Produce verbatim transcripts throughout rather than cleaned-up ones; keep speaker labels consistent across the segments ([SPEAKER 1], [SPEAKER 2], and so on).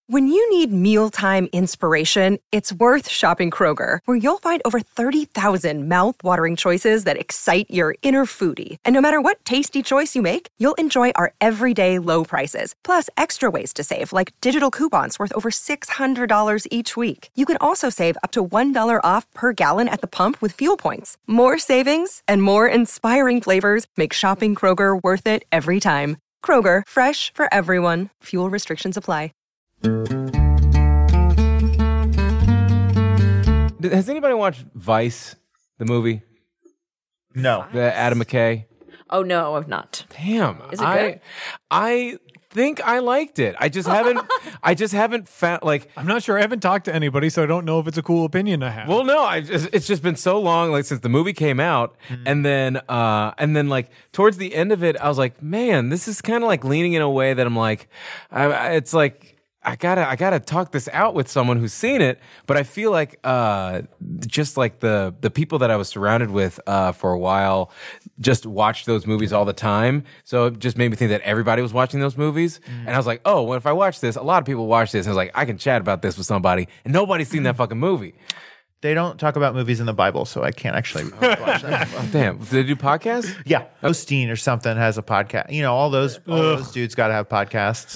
[SPEAKER 1] When you need mealtime inspiration, it's worth shopping Kroger, where you'll find over thirty thousand mouth-watering choices that excite your inner foodie. And no matter what tasty choice you make, you'll enjoy our everyday low prices, plus extra ways to save, like digital coupons worth over six hundred dollars each week. You can also save up to one dollar off per gallon at the pump with fuel points. More savings and more inspiring flavors make shopping Kroger worth it every time. Kroger, fresh for everyone. Fuel restrictions apply.
[SPEAKER 2] Has anybody watched Vice, the movie?
[SPEAKER 3] No.
[SPEAKER 2] The Adam McKay?
[SPEAKER 4] Oh, no, I've not.
[SPEAKER 2] Damn.
[SPEAKER 4] Is it
[SPEAKER 2] I,
[SPEAKER 4] good?
[SPEAKER 2] I think I liked it. I just haven't, I just haven't found, like...
[SPEAKER 5] I'm not sure. I haven't talked to anybody, so I don't know if it's a cool opinion I have.
[SPEAKER 2] Well, no, I just, it's just been so long, like, since the movie came out, mm. and then, uh, and then, like, towards the end of it, I was like, man, this is kind of, like, leaning in a way that I'm like, I, I, it's like... I gotta, I gotta talk this out with someone who's seen it, but I feel like, uh, just like the, the people that I was surrounded with, uh, for a while just watched those movies all the time. So it just made me think that everybody was watching those movies. Mm. And I was like, oh, well, if I watch this, a lot of people watch this. And I was like, I can chat about this with somebody, and nobody's seen that fucking movie.
[SPEAKER 3] They don't talk about movies in the Bible, so I can't actually watch them.
[SPEAKER 2] Oh, damn. Do they do podcasts?
[SPEAKER 3] Yeah. Osteen or something has a podcast. You know, all those, all those dudes got to have podcasts.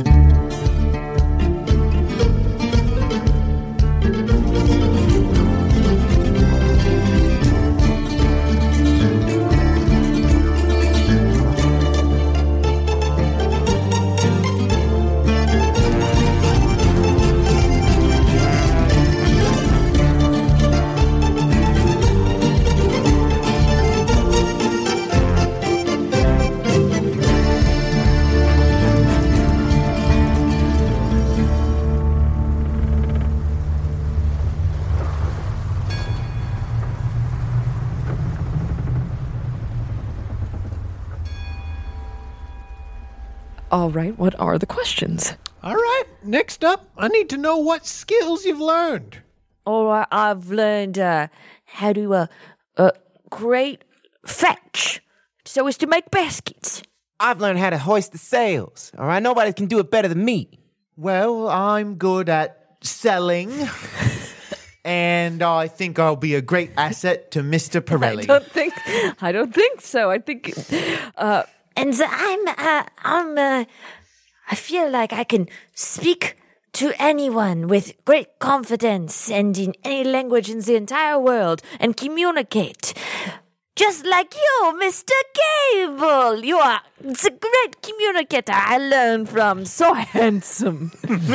[SPEAKER 4] All right, what are the questions?
[SPEAKER 5] All right, next up, I need to know what skills you've learned.
[SPEAKER 6] All right, I've learned uh, how to uh, uh, create fetch so as to make baskets.
[SPEAKER 7] I've learned how to hoist the sails. All right, nobody can do it better than me.
[SPEAKER 3] Well, I'm good at selling, and I think I'll be a great asset to Mister Pirelli.
[SPEAKER 4] I don't think. I don't think so. I think. Uh,
[SPEAKER 6] And I'm, uh, I'm, uh, I feel like I can speak to anyone with great confidence and in any language in the entire world and communicate. Just like you, Mister Cable. You are the great communicator I learned from. So handsome.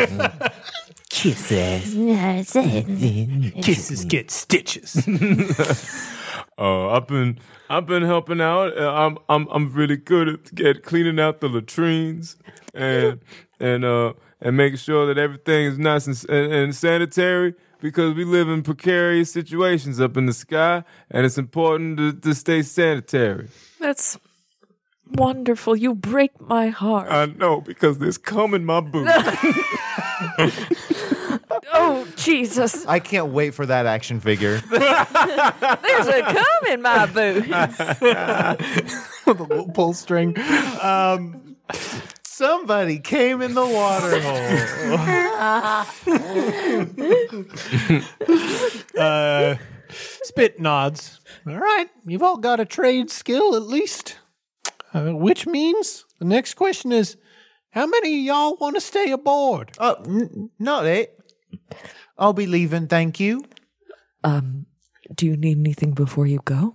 [SPEAKER 7] Kisses.
[SPEAKER 6] That's it.
[SPEAKER 5] Kisses get stitches.
[SPEAKER 2] Uh, I've been I've been helping out. Uh, I'm I'm I'm really good at, at cleaning out the latrines and and uh and making sure that everything is nice and, and, and sanitary, because we live in precarious situations up in the sky, and it's important to, to stay sanitary.
[SPEAKER 4] That's wonderful. You break my heart.
[SPEAKER 2] I know, because there's cum in my boot.
[SPEAKER 4] Oh, Jesus.
[SPEAKER 3] I can't wait for that action figure.
[SPEAKER 4] There's a cum in my boot.
[SPEAKER 5] With a little pull string. Um,
[SPEAKER 3] Somebody came in the water hole.
[SPEAKER 5] uh, Spit nods. All right, you've all got a trade skill at least. Uh, which means the next question is, how many of y'all want to stay aboard?
[SPEAKER 3] Oh, n- not it. I'll be leaving, thank you.
[SPEAKER 4] Um, do you need anything before you go?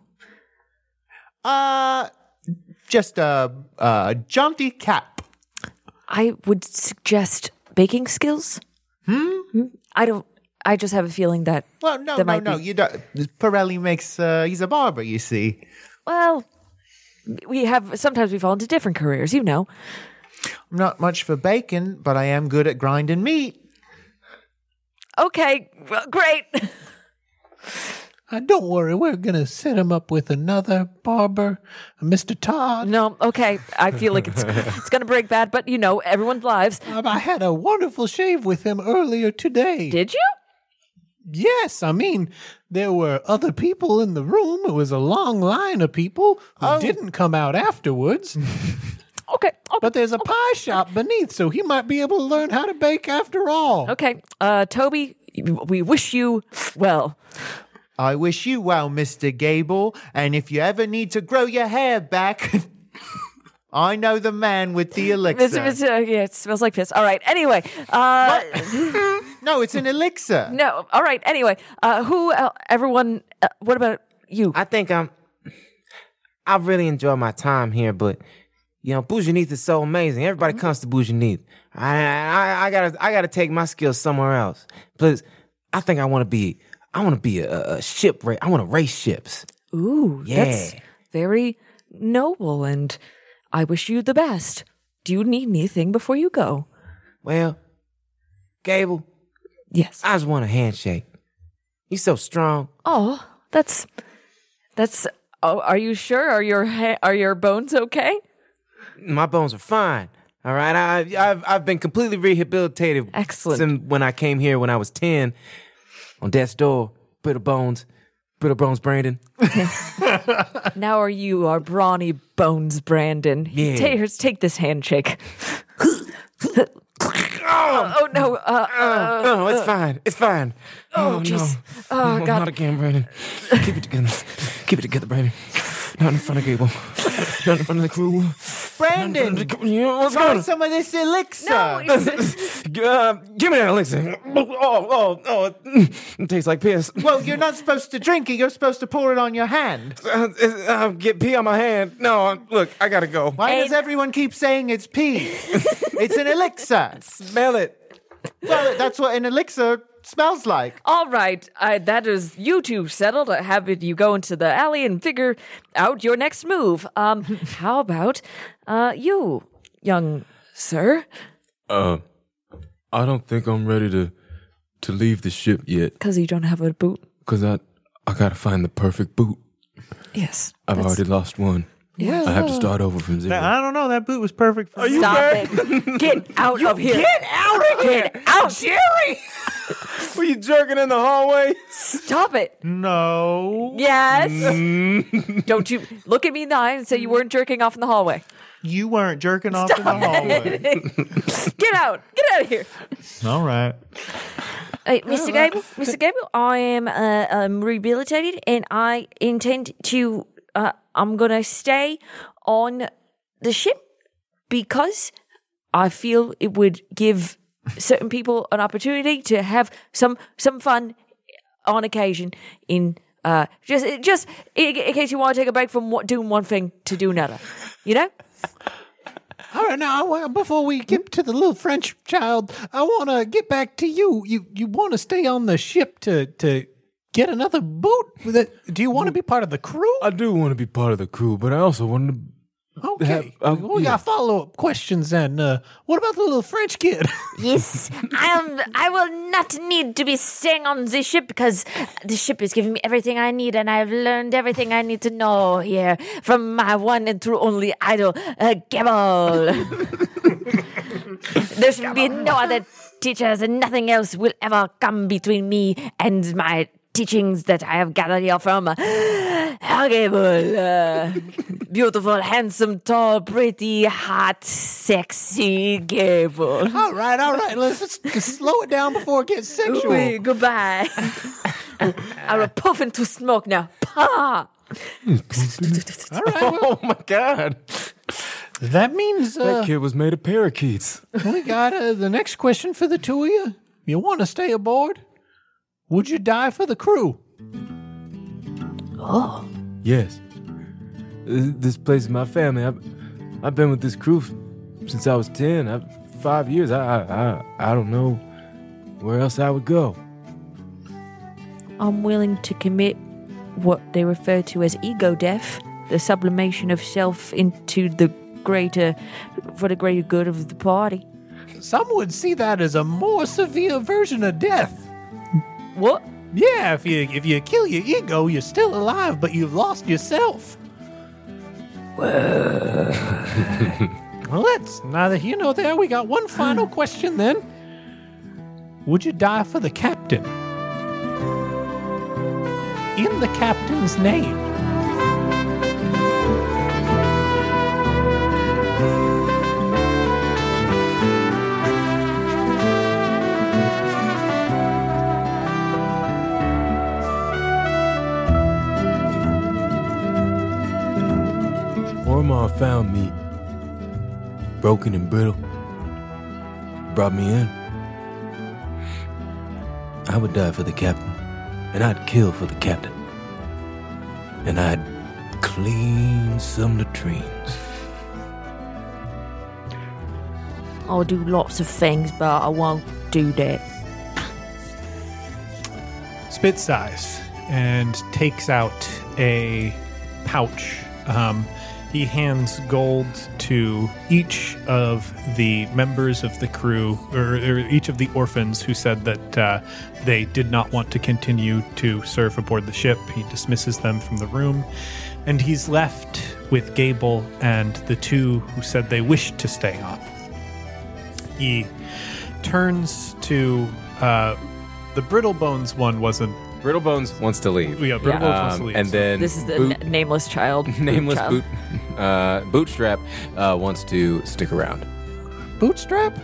[SPEAKER 3] Uh, just a, a jaunty cap.
[SPEAKER 4] I would suggest baking skills.
[SPEAKER 3] Hmm?
[SPEAKER 4] I don't. I just have a feeling that.
[SPEAKER 3] Well, no,
[SPEAKER 4] that
[SPEAKER 3] no,
[SPEAKER 4] might
[SPEAKER 3] no.
[SPEAKER 4] be-
[SPEAKER 3] You don't. Pirelli makes. Uh, he's a barber, you see.
[SPEAKER 4] Well, we have sometimes we fall into different careers. You know.
[SPEAKER 3] I'm not much for bacon, but I am good at grinding meat.
[SPEAKER 4] Okay, well, great.
[SPEAKER 5] Uh, don't worry, we're going to set him up with another barber, Mister Todd.
[SPEAKER 4] No, okay. I feel like it's it's gonna break bad, but you know, everyone's lives.
[SPEAKER 5] Um, I had a wonderful shave with him earlier today.
[SPEAKER 4] Did you?
[SPEAKER 5] Yes, I mean, there were other people in the room. It was a long line of people who
[SPEAKER 3] Oh.
[SPEAKER 5] didn't come out afterwards.
[SPEAKER 4] Okay. okay.
[SPEAKER 5] But there's a pie shop beneath, so he might be able to learn how to bake after all.
[SPEAKER 4] Okay. Uh, Toby, we wish you well.
[SPEAKER 3] I wish you well, Mister Gable. And if you ever need to grow your hair back, I know the man with the elixir.
[SPEAKER 4] Mister Mister Yeah, it smells like piss. All right. Anyway. Uh,
[SPEAKER 3] No, it's an elixir.
[SPEAKER 4] no. All right. Anyway. Uh, who, uh, everyone, uh, what about you?
[SPEAKER 7] I think I'm. I really enjoy my time here, but you know, Boujanith is so amazing. Everybody comes to Boujanith. I, I, I gotta, I gotta take my skills somewhere else. Plus, I think I want to be, I want to be a, a ship race. I want to race ships.
[SPEAKER 4] Ooh,
[SPEAKER 7] Yeah.
[SPEAKER 4] that's very noble, and I wish you the best. Do you need anything before you go?
[SPEAKER 7] Well, Gable,
[SPEAKER 4] Yes.
[SPEAKER 7] I just want a handshake. You're so strong.
[SPEAKER 4] Oh, that's that's. Oh, are you sure? Are your ha- are your bones okay?
[SPEAKER 7] My bones are fine. All right, I, I've I've been completely rehabilitated.
[SPEAKER 4] Excellent.
[SPEAKER 7] Since when I came here when I was ten, on death's door, brittle bones, brittle bones, Brandon.
[SPEAKER 4] Now are you our brawny bones, Brandon?
[SPEAKER 7] Yeah.
[SPEAKER 4] Take, take this handshake. oh, oh no! Uh, uh,
[SPEAKER 7] Oh, it's fine. It's fine.
[SPEAKER 4] oh
[SPEAKER 7] Oh,
[SPEAKER 4] jeez!
[SPEAKER 7] no.
[SPEAKER 4] Oh
[SPEAKER 7] No,
[SPEAKER 4] god!
[SPEAKER 7] Not again, Brandon. Keep it together. Keep it together, Brandon. Not in front of Gable. Not in front of the crew.
[SPEAKER 3] Brandon,
[SPEAKER 7] You know, what's
[SPEAKER 3] try
[SPEAKER 7] going on?
[SPEAKER 3] some of this elixir.
[SPEAKER 4] No, it's-
[SPEAKER 7] Uh, give me that elixir. Oh, oh, oh, it, it tastes like piss.
[SPEAKER 3] Well, you're not supposed to drink it. You're supposed to pour it on your hand.
[SPEAKER 7] Uh, uh, get pee on my hand. No, uh, look, I gotta go.
[SPEAKER 3] Why does everyone keep saying it's pee? It's an elixir.
[SPEAKER 7] Smell it.
[SPEAKER 3] Well, that's what an elixir smells like.
[SPEAKER 4] All right, I, that is you two settled. I have it. You go into the alley and figure out your next move. Um, how about uh you, young sir?
[SPEAKER 2] Uh, I don't think I'm ready to to leave the ship yet,
[SPEAKER 4] Because you don't have a boot.
[SPEAKER 2] cause I I gotta find the perfect boot.
[SPEAKER 4] Yes,
[SPEAKER 2] I've
[SPEAKER 4] that's-
[SPEAKER 2] already lost one.
[SPEAKER 4] Yeah.
[SPEAKER 2] I have to start over from zero.
[SPEAKER 3] I don't know. That boot was perfect for you.
[SPEAKER 4] Stop it! Get out of here!
[SPEAKER 7] Get out of here.
[SPEAKER 4] Get out!
[SPEAKER 7] Jerry! Were you jerking in the hallway?
[SPEAKER 4] Stop it!
[SPEAKER 3] No.
[SPEAKER 4] Yes. Don't you look at me in the eye and say you weren't jerking off in the hallway?
[SPEAKER 3] You weren't jerking off in the hallway.
[SPEAKER 4] Get out! Get out of here!
[SPEAKER 3] All right.
[SPEAKER 6] Hey, Mister Gable, Mister Gable, I am uh, um, rehabilitated, and I intend to. Uh, I'm gonna stay on the ship because I feel it would give certain people an opportunity to have some some fun on occasion. In uh, just just in, in case you want to take a break from what, doing one thing to do another, you know.
[SPEAKER 5] All right, now well, before we get to the little French child, I want to get back to you. You you want to stay on the ship to to get another boot? With it? Do you want to be part of the crew?
[SPEAKER 2] I do want to be part of the crew, but I also want to.
[SPEAKER 5] Okay,
[SPEAKER 2] have- uh,
[SPEAKER 5] well, we
[SPEAKER 2] yeah.
[SPEAKER 5] got follow up questions then. Uh, what about the little French kid?
[SPEAKER 6] Yes, um, I will not need to be staying on the ship because the ship is giving me everything I need, and I've learned everything I need to know here from my one and true only idol, uh, Gable. There should be no other teachers, and nothing else will ever come between me and my teachings that I have gathered here from uh, Gable. Uh, beautiful, handsome, tall, pretty, hot, sexy Gable.
[SPEAKER 5] all right, all right. Let's just just slow it down before it gets sexual.
[SPEAKER 6] Wait, goodbye. I will puff into smoke now. Pah!
[SPEAKER 5] All right, well,
[SPEAKER 2] Oh my god!
[SPEAKER 5] that means uh,
[SPEAKER 2] That kid was made of parakeets.
[SPEAKER 5] we got uh, the next question for the two of you. You want to stay aboard? Would you die for the crew?
[SPEAKER 2] Yes. Th- This place is my family. I've, I've been with this crew f- since I was ten. I've, five years. I, I, I, I don't know where else I would go.
[SPEAKER 6] I'm willing to commit what they refer to as ego death, the sublimation of self into the greater, for the greater good of the party.
[SPEAKER 5] Some would see that as a more severe version of death.
[SPEAKER 6] What?
[SPEAKER 5] Yeah, if you if you kill your ego, you're still alive, but you've lost yourself. Well, that's neither here nor there. We got one final question then. Would you die for the captain? In the captain's name.
[SPEAKER 2] found me, broken and brittle, brought me in, I would die for the captain, and I'd kill for the captain, and I'd clean some latrines.
[SPEAKER 6] I'll do lots of things, but I won't do that.
[SPEAKER 5] Spit size and takes out a pouch. Um, he hands gold to each of the members of the crew, or, or each of the orphans who said that uh, they did not want to continue to serve aboard the ship. He dismisses them from the room, and he's left with Gable and the two who said they wished to stay on. He turns to uh, the Brittle Bones one wasn't.
[SPEAKER 2] Brittle Bones wants to leave.
[SPEAKER 5] Yeah, Brittle Bones wants to
[SPEAKER 2] Um,
[SPEAKER 5] leave.
[SPEAKER 2] and
[SPEAKER 5] so-
[SPEAKER 2] then
[SPEAKER 4] This is the
[SPEAKER 2] Boot-
[SPEAKER 4] n- nameless child.
[SPEAKER 2] nameless
[SPEAKER 4] child.
[SPEAKER 2] boot, uh, Bootstrap uh, wants to stick around.
[SPEAKER 5] Bootstrap?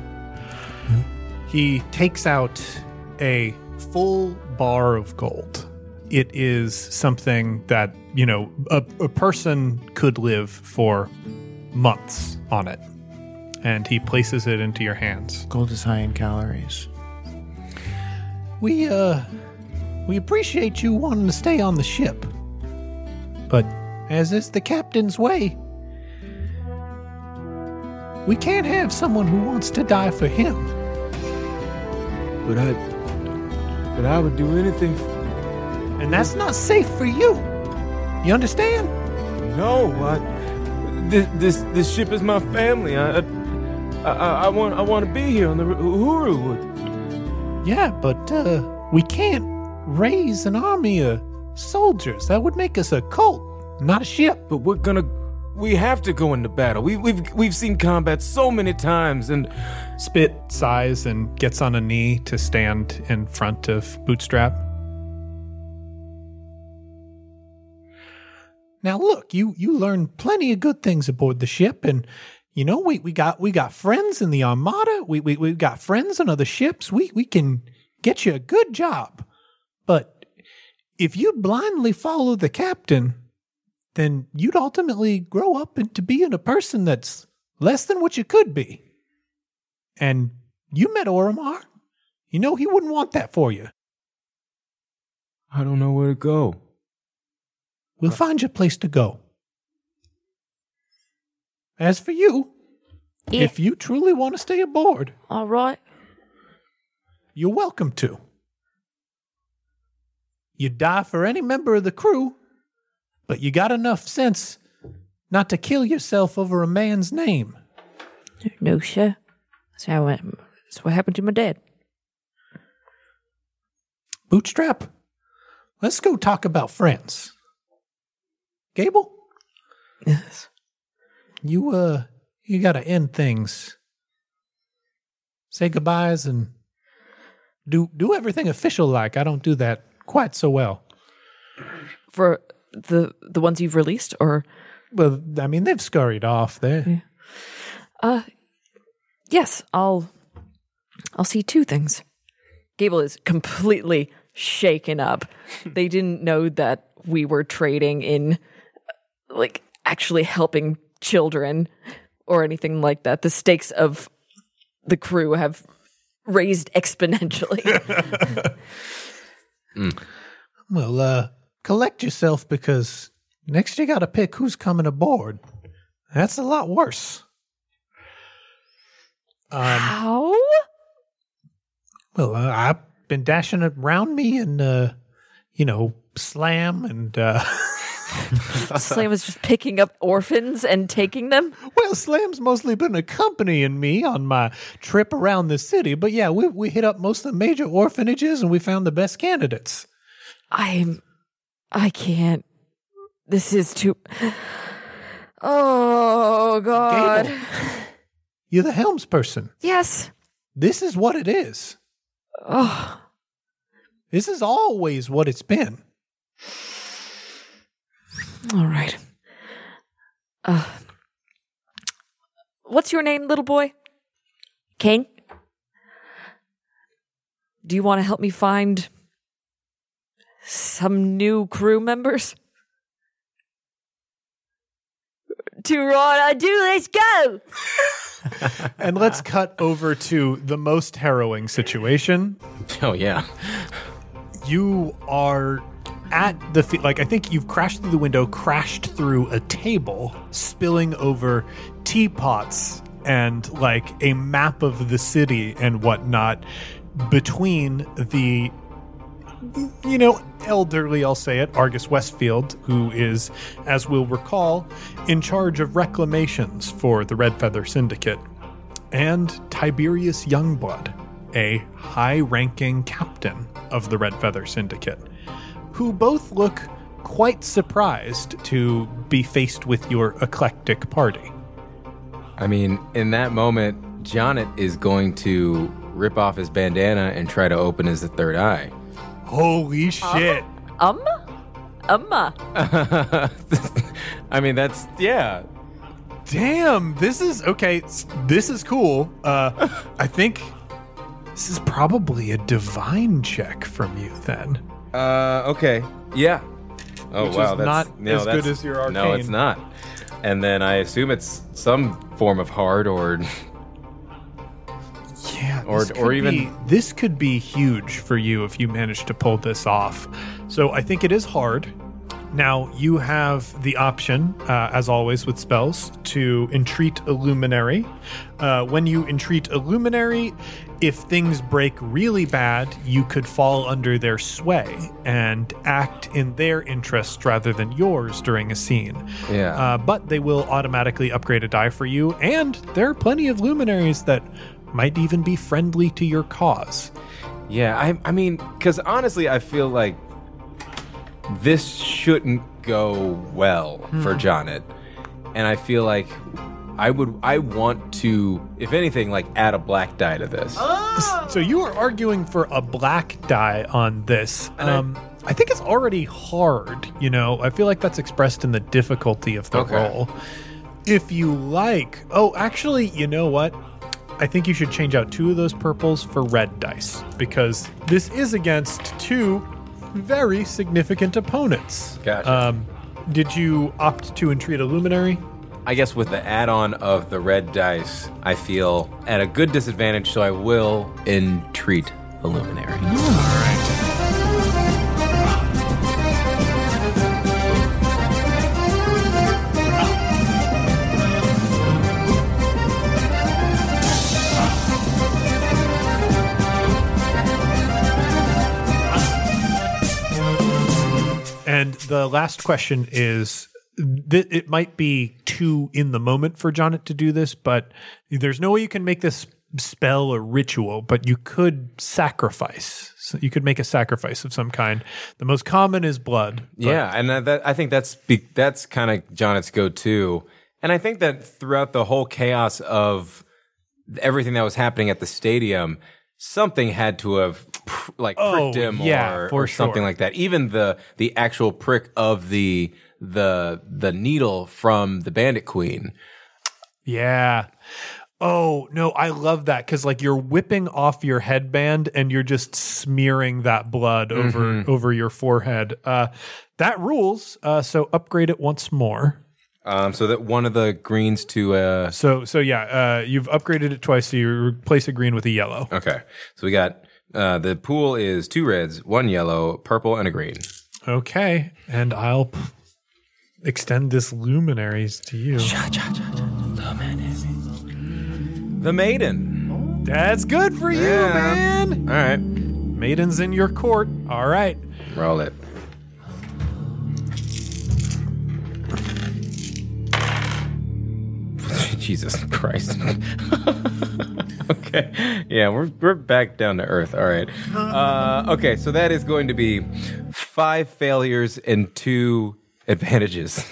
[SPEAKER 5] He takes out a full bar of gold. It is something that, you know, a, a person could live for months on it. And he places it into your hands.
[SPEAKER 3] Gold is high in calories.
[SPEAKER 5] We, uh, we appreciate you wanting to stay on the ship. But as is the captain's way, we can't have someone who wants to die for him.
[SPEAKER 2] But I, but I would do anything.
[SPEAKER 5] And that's not safe for you. You understand?
[SPEAKER 2] No, I, this this this ship is my family. I, I, I, I want I want to be here on the Uhuru.
[SPEAKER 5] Yeah, but uh, we can't raise an army of soldiers. That would make us a cult, not a ship.
[SPEAKER 2] But we're gonna. We have to go into battle. We, we've we've seen combat so many times, and
[SPEAKER 5] Spit sighs and gets on a knee to stand in front of Bootstrap. Now look, you you learned plenty of good things aboard the ship, and you know we, we got we got friends in the Armada. We we we've got friends on other ships. We we can get you a good job. But if you blindly follow the captain, then you'd ultimately grow up into being a person that's less than what you could be. And you met Oromar. You know he wouldn't want that for you.
[SPEAKER 2] I don't know where to go.
[SPEAKER 5] We'll find you a place to go. As for you,
[SPEAKER 6] Yeah.
[SPEAKER 5] if you truly want to stay aboard,
[SPEAKER 6] All right.
[SPEAKER 5] you're welcome to. You die for any member of the crew, but you got enough sense not to kill yourself over a man's name.
[SPEAKER 4] No, sir. That's how it, that's what happened to my dad.
[SPEAKER 5] Bootstrap, let's go talk about friends. Gable,
[SPEAKER 4] Yes.
[SPEAKER 5] you uh, you gotta end things. Say goodbyes and do do everything official like. I don't do that quite so well.
[SPEAKER 4] For the the ones you've released, or
[SPEAKER 5] Well, I mean, they've scurried off there.
[SPEAKER 4] uh, yes, I'll I'll see two things. Gable is completely shaken up. They didn't know that we were trading in, like, actually helping children or anything like that. The stakes of the crew have raised exponentially.
[SPEAKER 5] Well, uh, collect yourself because next you gotta pick who's coming aboard. That's a lot worse. Um,
[SPEAKER 4] How?
[SPEAKER 5] well, uh, I've been dashing around me and, uh, you know, Slam and, uh,
[SPEAKER 4] Slam was just picking up orphans and taking them?
[SPEAKER 5] well, Slam's mostly been accompanying me on my trip around the city. But yeah, we, we hit up most of the major orphanages and we found the best candidates.
[SPEAKER 4] I'm. I can't. This is too. Oh, God.
[SPEAKER 5] Gable, you're the helms person.
[SPEAKER 4] Yes.
[SPEAKER 5] This is what it is.
[SPEAKER 4] Oh.
[SPEAKER 5] This is always what it's been.
[SPEAKER 4] All right. Uh, what's your name, little boy?
[SPEAKER 6] Kane?
[SPEAKER 4] Do you want to help me find some new crew members?
[SPEAKER 6] to Rora, do let's go.
[SPEAKER 5] And let's cut over to the most harrowing situation.
[SPEAKER 2] Oh, yeah.
[SPEAKER 5] You are at the, fe- like, I think you've crashed through the window, crashed through a table, spilling over teapots and, like, a map of the city and whatnot between the, you know, elderly, I'll say it, Argus Westfield, who is, as we'll recall, in charge of reclamations for the Red Feather Syndicate, and Tiberius Youngblood, a high-ranking captain of the Red Feather Syndicate, who both look quite surprised to be faced with your eclectic party.
[SPEAKER 2] I mean, in that moment, Jonnet is going to rip off his bandana and try to open his third eye.
[SPEAKER 5] Holy shit.
[SPEAKER 4] Um? Umma.
[SPEAKER 2] I mean, that's, yeah.
[SPEAKER 5] Damn, this is, okay, s- this is cool. Uh, I think this is probably a divine check from you then.
[SPEAKER 2] Uh, okay. Yeah. Oh,
[SPEAKER 5] Which
[SPEAKER 2] wow.
[SPEAKER 5] is
[SPEAKER 2] That's
[SPEAKER 5] not
[SPEAKER 2] no,
[SPEAKER 5] as
[SPEAKER 2] that's-
[SPEAKER 5] good as your
[SPEAKER 2] No,
[SPEAKER 5] arcane.
[SPEAKER 2] it's not. And then I assume it's some form of hard or...
[SPEAKER 5] Yeah,
[SPEAKER 2] Or-
[SPEAKER 5] this
[SPEAKER 2] or
[SPEAKER 5] could
[SPEAKER 2] even-
[SPEAKER 5] be- this could be huge for you if you manage to pull this off. So I think it is hard. Now you have the option, uh, as always with spells, to entreat a luminary. Uh, when you entreat a luminary, if things break really bad, you could fall under their sway and act in their interest rather than yours during a scene.
[SPEAKER 2] Yeah.
[SPEAKER 5] Uh, but they will automatically upgrade a die for you, and there are plenty of luminaries that might even be friendly to your cause.
[SPEAKER 2] Yeah, I, I mean, because honestly, I feel like this shouldn't go well for Jonnet. And I feel like I would, I want to, if anything, like add a black die to this.
[SPEAKER 5] So you are arguing for a black die on this.
[SPEAKER 2] And I-
[SPEAKER 5] Um, I, think it's already hard, you know. I feel like that's expressed in the difficulty of the
[SPEAKER 2] Okay.
[SPEAKER 5] roll. If you like, oh, actually, you know what? I think you should change out two of those purples for red dice because this is against two very significant opponents.
[SPEAKER 2] Gotcha.
[SPEAKER 5] Um, did you opt to entreat a luminary?
[SPEAKER 2] I guess with the add-on of the red dice, I feel at a good disadvantage, so I will entreat the luminary.
[SPEAKER 5] And the last question is, th- it might be too in the moment for Jonnet to do this, but there's no way you can make this spell a ritual, but you could sacrifice. So you could make a sacrifice of some kind. The most common is blood. but-
[SPEAKER 2] Yeah, and that, that, I think that's be, that's kind of Jonet's go-to. And I think that throughout the whole chaos of everything that was happening at the stadium, something had to have like
[SPEAKER 5] Oh,
[SPEAKER 2] pricked him
[SPEAKER 5] yeah,
[SPEAKER 2] or,
[SPEAKER 5] for
[SPEAKER 2] or something
[SPEAKER 5] sure.
[SPEAKER 2] like that. Even the the actual prick of the the the needle from the Bandit Queen.
[SPEAKER 5] Yeah. Oh, no, I love that because like you're whipping off your headband and you're just smearing that blood over over your forehead. Uh, that rules. Uh, so upgrade it once more.
[SPEAKER 2] Um, so that one of the greens to uh
[SPEAKER 5] So so yeah, uh, you've upgraded it twice. So you replace a green with a yellow.
[SPEAKER 2] okay. So we got uh the pool is two reds, one yellow, purple, and a green.
[SPEAKER 5] Okay, and I'll p- extend this luminaries to you.
[SPEAKER 2] The maiden.
[SPEAKER 5] That's good for you,
[SPEAKER 2] Yeah.
[SPEAKER 5] man.
[SPEAKER 2] All right.
[SPEAKER 5] Maiden's in your court. All right.
[SPEAKER 2] Roll it. Jesus Christ. Okay. Yeah, we're we're back down to earth. All right. Uh, okay, so that is going to be five failures and two advantages.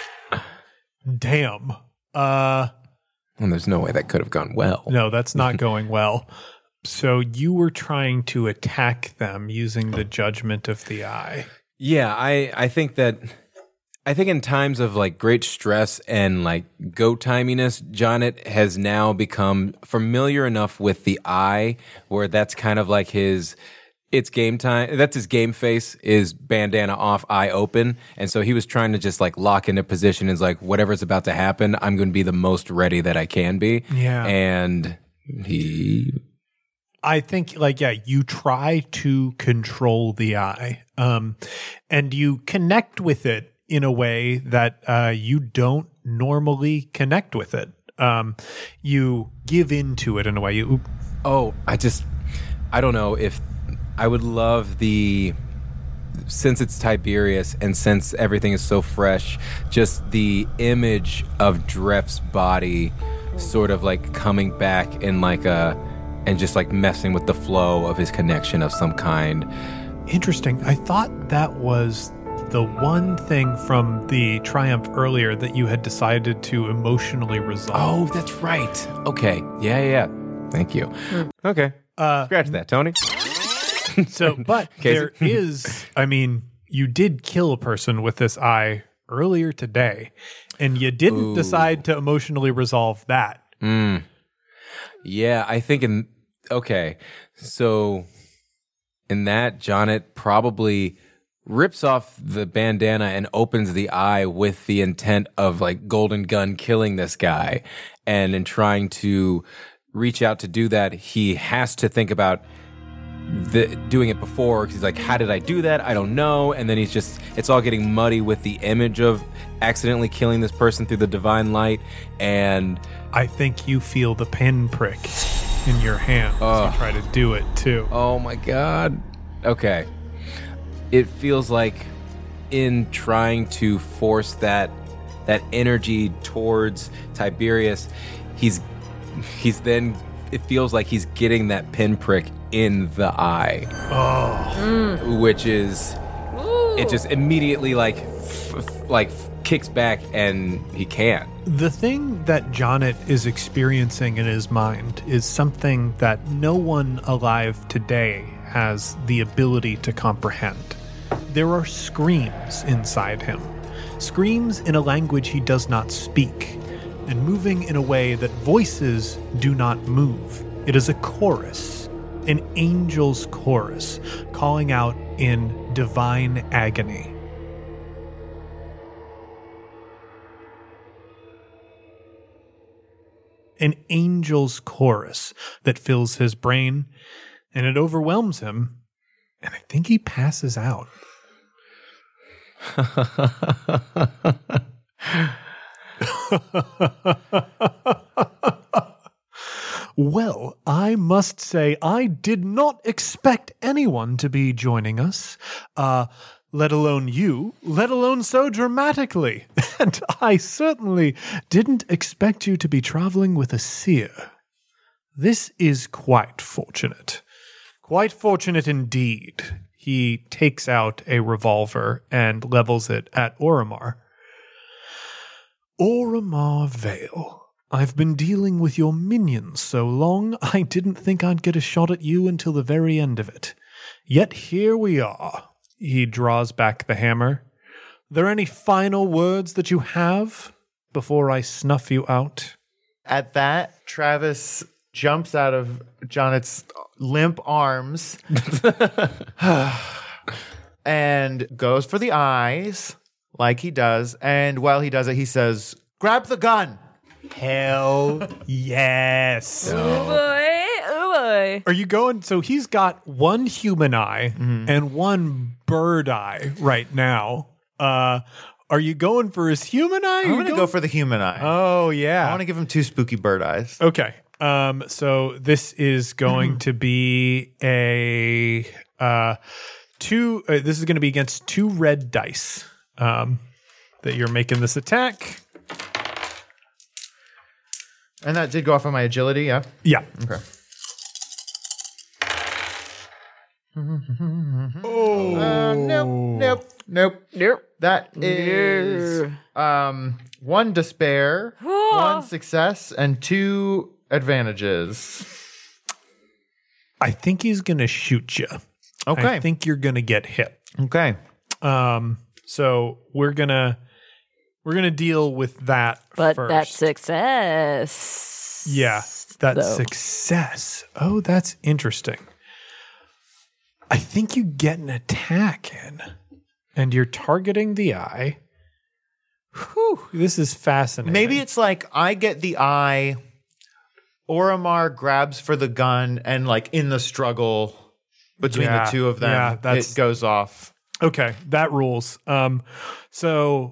[SPEAKER 5] Damn. Uh
[SPEAKER 2] And there's no way that could have gone well.
[SPEAKER 5] no, that's not going well. So you were trying to attack them using the judgment of the eye.
[SPEAKER 2] Yeah, I I think that I think in times of like great stress and like go timiness, Jonnet has now become familiar enough with the eye where that's kind of like his it's game time. That's his game face, is bandana off, eye open. And so he was trying to just like lock into position. Is like, whatever's about to happen, I'm going to be the most ready that I can be.
[SPEAKER 5] Yeah.
[SPEAKER 2] And he...
[SPEAKER 5] I think, like, yeah, you try to control the eye, um, and you connect with it in a way that uh, you don't normally connect with it. Um, you give into it in a way. You,
[SPEAKER 2] Oh, I just... I don't know if... I would love the, since it's Tiberius and since everything is so fresh, just the image of Dref's body sort of like coming back in like a, and just like messing with the flow of his connection of some kind.
[SPEAKER 5] Interesting. I thought that was the one thing from the Triumph earlier that you had decided to emotionally resolve.
[SPEAKER 2] Oh, that's right. Okay. Yeah, yeah. Thank you. Okay.
[SPEAKER 5] Uh,
[SPEAKER 2] Scratch that, Tony.
[SPEAKER 5] So, but
[SPEAKER 2] Casey?
[SPEAKER 5] there is, I mean, you did kill a person with this eye earlier today, and you didn't
[SPEAKER 2] Ooh.
[SPEAKER 5] decide to emotionally resolve that.
[SPEAKER 2] Mm. Yeah, I think in, okay. So in that, Jonnet probably rips off the bandana and opens the eye with the intent of like Golden Gun killing this guy. And in trying to reach out to do that, he has to think about the, doing it before, because he's like, how did I do that? I don't know. And then he's just, it's all getting muddy with the image of accidentally killing this person through the divine light. And
[SPEAKER 5] I think you feel the pinprick in your hand as
[SPEAKER 2] Ugh.
[SPEAKER 5] you try to do it too.
[SPEAKER 2] oh my God. Okay. It feels like in trying to force that that energy towards Tiberius, he's he's then, it feels like he's getting that pinprick in the eye.
[SPEAKER 5] Oh.
[SPEAKER 2] Which is, it just immediately like f- f- like kicks back and he can't.
[SPEAKER 5] The thing that Jonnet is experiencing in his mind is something that no one alive today has the ability to comprehend. There are screams inside him, screams in a language he does not speak, and moving in a way that voices do not move. It is a chorus, an angel's chorus, calling out in divine agony. An angel's chorus that fills his brain, and it overwhelms him, and I think he passes out. Well, I must say I did not expect anyone to be joining us, uh, let alone you, let alone so dramatically. And I certainly didn't expect you to be traveling with a seer. This is quite fortunate. Quite fortunate indeed. He takes out a revolver and levels it at Oromar. Oromar Vale. I've been dealing with your minions so long, I didn't think I'd get a shot at you until the very end of it. Yet here we are. He draws back the hammer. There any final words that you have before I snuff you out?
[SPEAKER 3] At that, Travis jumps out of Jonnet's limp arms and goes for the eyes like he does. And while he does it, he says, "Grab the gun."
[SPEAKER 5] Hell yes.
[SPEAKER 4] Oh boy, oh boy.
[SPEAKER 5] Are you going? So he's got one human eye and one bird eye right now. Uh, are you going for his human eye?
[SPEAKER 3] I'm going to go for the human eye.
[SPEAKER 5] Oh,
[SPEAKER 3] I
[SPEAKER 5] yeah.
[SPEAKER 3] want to give him two spooky bird eyes.
[SPEAKER 5] Okay. Um, so this is going to be a uh, two. Uh, this is going to be against two red dice um, that you're making this attack.
[SPEAKER 3] And that did go off on my agility, yeah?
[SPEAKER 5] Yeah.
[SPEAKER 3] Okay.
[SPEAKER 5] Oh.
[SPEAKER 3] Uh, nope, nope, nope.
[SPEAKER 4] Nope.
[SPEAKER 3] That is um, one despair, one success, and two advantages.
[SPEAKER 5] I think he's going to shoot you.
[SPEAKER 3] Okay.
[SPEAKER 5] I think you're going to get hit.
[SPEAKER 3] Okay.
[SPEAKER 5] Um, so we're going to we're going to deal with that
[SPEAKER 4] But
[SPEAKER 5] first.
[SPEAKER 4] that success.
[SPEAKER 5] Yeah, that
[SPEAKER 4] though.
[SPEAKER 5] success. Oh, that's interesting. I think you get an attack in, and you're targeting the eye. Whew, this is fascinating.
[SPEAKER 3] Maybe it's like I get the eye, Oromar grabs for the gun, and like in the struggle between
[SPEAKER 5] Yeah,
[SPEAKER 3] the two of them,
[SPEAKER 5] yeah, that's-
[SPEAKER 3] it goes off.
[SPEAKER 5] Okay, that rules. Um, so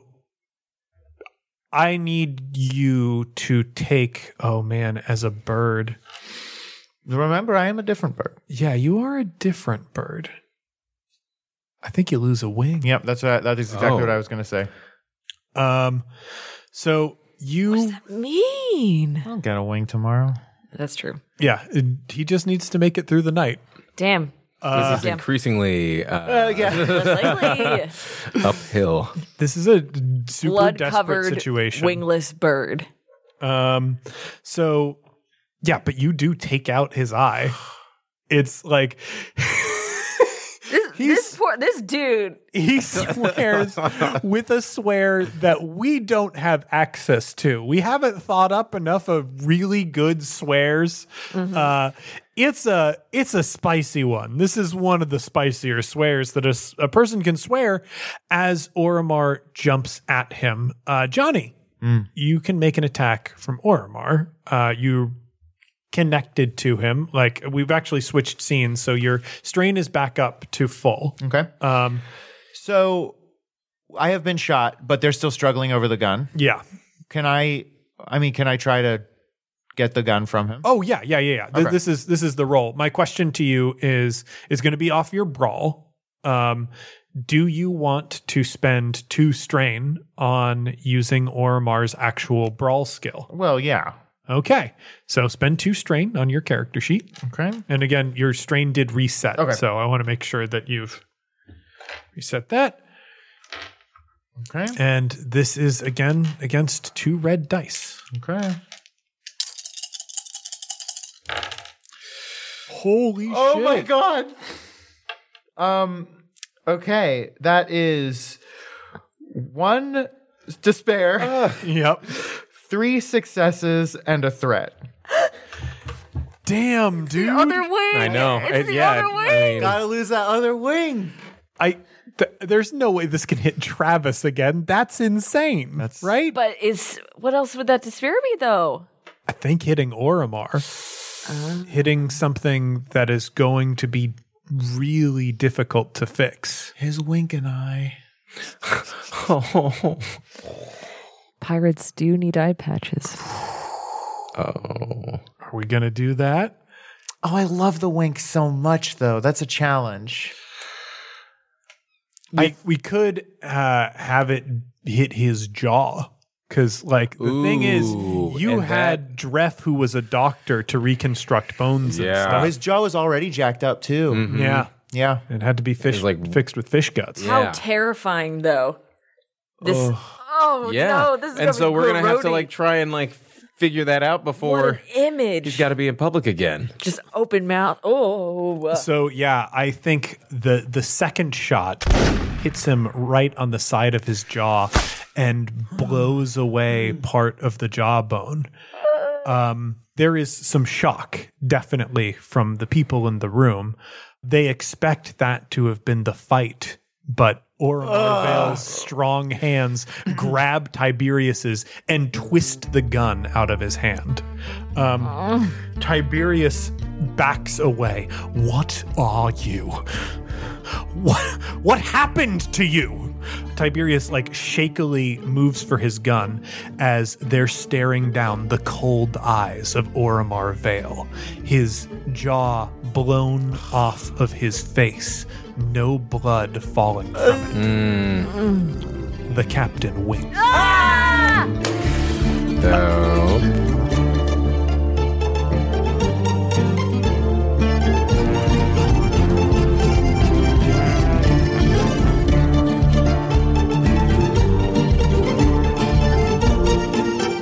[SPEAKER 5] I need you to take, oh man, as a bird.
[SPEAKER 3] Remember, I am a different bird.
[SPEAKER 5] Yeah, you are a different bird. I think you lose a wing.
[SPEAKER 3] Yep, that's what I, that is exactly
[SPEAKER 2] Oh.
[SPEAKER 3] what I was going to say.
[SPEAKER 5] Um, so you,
[SPEAKER 4] Mean.
[SPEAKER 3] I'll get a wing tomorrow.
[SPEAKER 4] That's true.
[SPEAKER 5] yeah, it- he just needs to make it through the night.
[SPEAKER 4] Damn.
[SPEAKER 2] This is
[SPEAKER 4] Yeah.
[SPEAKER 2] increasingly uh,
[SPEAKER 3] yeah.
[SPEAKER 4] Less likely.
[SPEAKER 2] uphill.
[SPEAKER 5] This is a super
[SPEAKER 4] Blood
[SPEAKER 5] desperate
[SPEAKER 4] covered
[SPEAKER 5] situation.
[SPEAKER 4] wingless bird.
[SPEAKER 5] Um, so yeah, but you do take out his eye. It's like
[SPEAKER 4] This, this poor this dude.
[SPEAKER 5] he swears with a swear that we don't have access to. We haven't thought up enough of really good swears. Uh, it's a it's a spicy one. This is one of the spicier swears that a, s- a person can swear as Oromar jumps at him. Uh, Johnny, you can make an attack from Oromar. Uh, you connected to him. Like we've actually switched scenes, so your strain is back up to full.
[SPEAKER 3] Okay.
[SPEAKER 5] Um,
[SPEAKER 3] So I have been shot, but they're still struggling over the gun.
[SPEAKER 5] yeah.
[SPEAKER 3] Can I, I mean, can I try to get the gun from him?
[SPEAKER 5] Oh yeah, yeah, yeah, yeah. Th-
[SPEAKER 3] Okay.
[SPEAKER 5] This is this is the roll. My question to you is is going to be off your brawl. Um, do you want to spend two strain on using Oromar's actual brawl skill?
[SPEAKER 3] Well, yeah.
[SPEAKER 5] Okay, so spend two strain on your character sheet.
[SPEAKER 3] Okay.
[SPEAKER 5] And again, your strain did reset.
[SPEAKER 3] Okay.
[SPEAKER 5] So I want to make sure that you've reset that.
[SPEAKER 3] Okay.
[SPEAKER 5] And this is again against two red dice.
[SPEAKER 3] Okay.
[SPEAKER 5] Holy
[SPEAKER 3] Oh
[SPEAKER 5] shit.
[SPEAKER 3] my god. Um. Okay, that is one despair,
[SPEAKER 5] Yep.
[SPEAKER 3] three successes, and a threat.
[SPEAKER 5] Damn, dude.
[SPEAKER 4] Other wing.
[SPEAKER 2] I know.
[SPEAKER 4] It's
[SPEAKER 2] It-
[SPEAKER 4] the
[SPEAKER 2] yeah,
[SPEAKER 4] other
[SPEAKER 2] I
[SPEAKER 4] wing.
[SPEAKER 2] mean-
[SPEAKER 3] Gotta lose that other wing.
[SPEAKER 5] I th- there's no way this can hit Travis again. That's insane.
[SPEAKER 3] That's-
[SPEAKER 5] right.
[SPEAKER 4] But is what else would that despair be though?
[SPEAKER 5] I think hitting Oromar, hitting something that is going to be really difficult to fix.
[SPEAKER 3] His wink and eye.
[SPEAKER 2] Oh.
[SPEAKER 4] Pirates do need eye patches.
[SPEAKER 2] Oh.
[SPEAKER 5] Are we gonna do that?
[SPEAKER 3] Oh, I love the wink so much, though. That's a challenge.
[SPEAKER 5] We we could uh, have it hit his jaw. Because, like, the thing is,
[SPEAKER 2] Ooh,
[SPEAKER 5] you
[SPEAKER 2] and
[SPEAKER 5] had Dreff, who was a doctor, to reconstruct bones and
[SPEAKER 2] Yeah.
[SPEAKER 5] stuff.
[SPEAKER 3] His jaw was already jacked up, too.
[SPEAKER 5] Yeah.
[SPEAKER 3] Yeah.
[SPEAKER 5] It had to be fish,
[SPEAKER 2] It was like-
[SPEAKER 5] fixed with fish guts.
[SPEAKER 2] Yeah.
[SPEAKER 4] How terrifying though. This oh
[SPEAKER 2] Yeah.
[SPEAKER 4] no, this is
[SPEAKER 2] and
[SPEAKER 4] gonna
[SPEAKER 2] so
[SPEAKER 4] be
[SPEAKER 2] we're gonna have to
[SPEAKER 4] corroding.
[SPEAKER 2] like try and like figure that out
[SPEAKER 4] what
[SPEAKER 2] before
[SPEAKER 4] an image.
[SPEAKER 2] he's got to be in public again.
[SPEAKER 4] Just open mouth. Oh, uh,
[SPEAKER 5] So yeah, I think the the second shot hits him right on the side of his jaw and blows away part of the jawbone. Um, there is some shock, definitely, from the people in the room. They expect that to have been the fight, but Oromar Vale's strong hands grab Tiberius's and twist the gun out of his hand. Um, Tiberius backs away. What are you? What what happened to you? Tiberius like shakily moves for his gun as they're staring down the cold eyes of Oromar Vale. His jaw blown off of his face, no blood falling from it. The captain winks.
[SPEAKER 2] So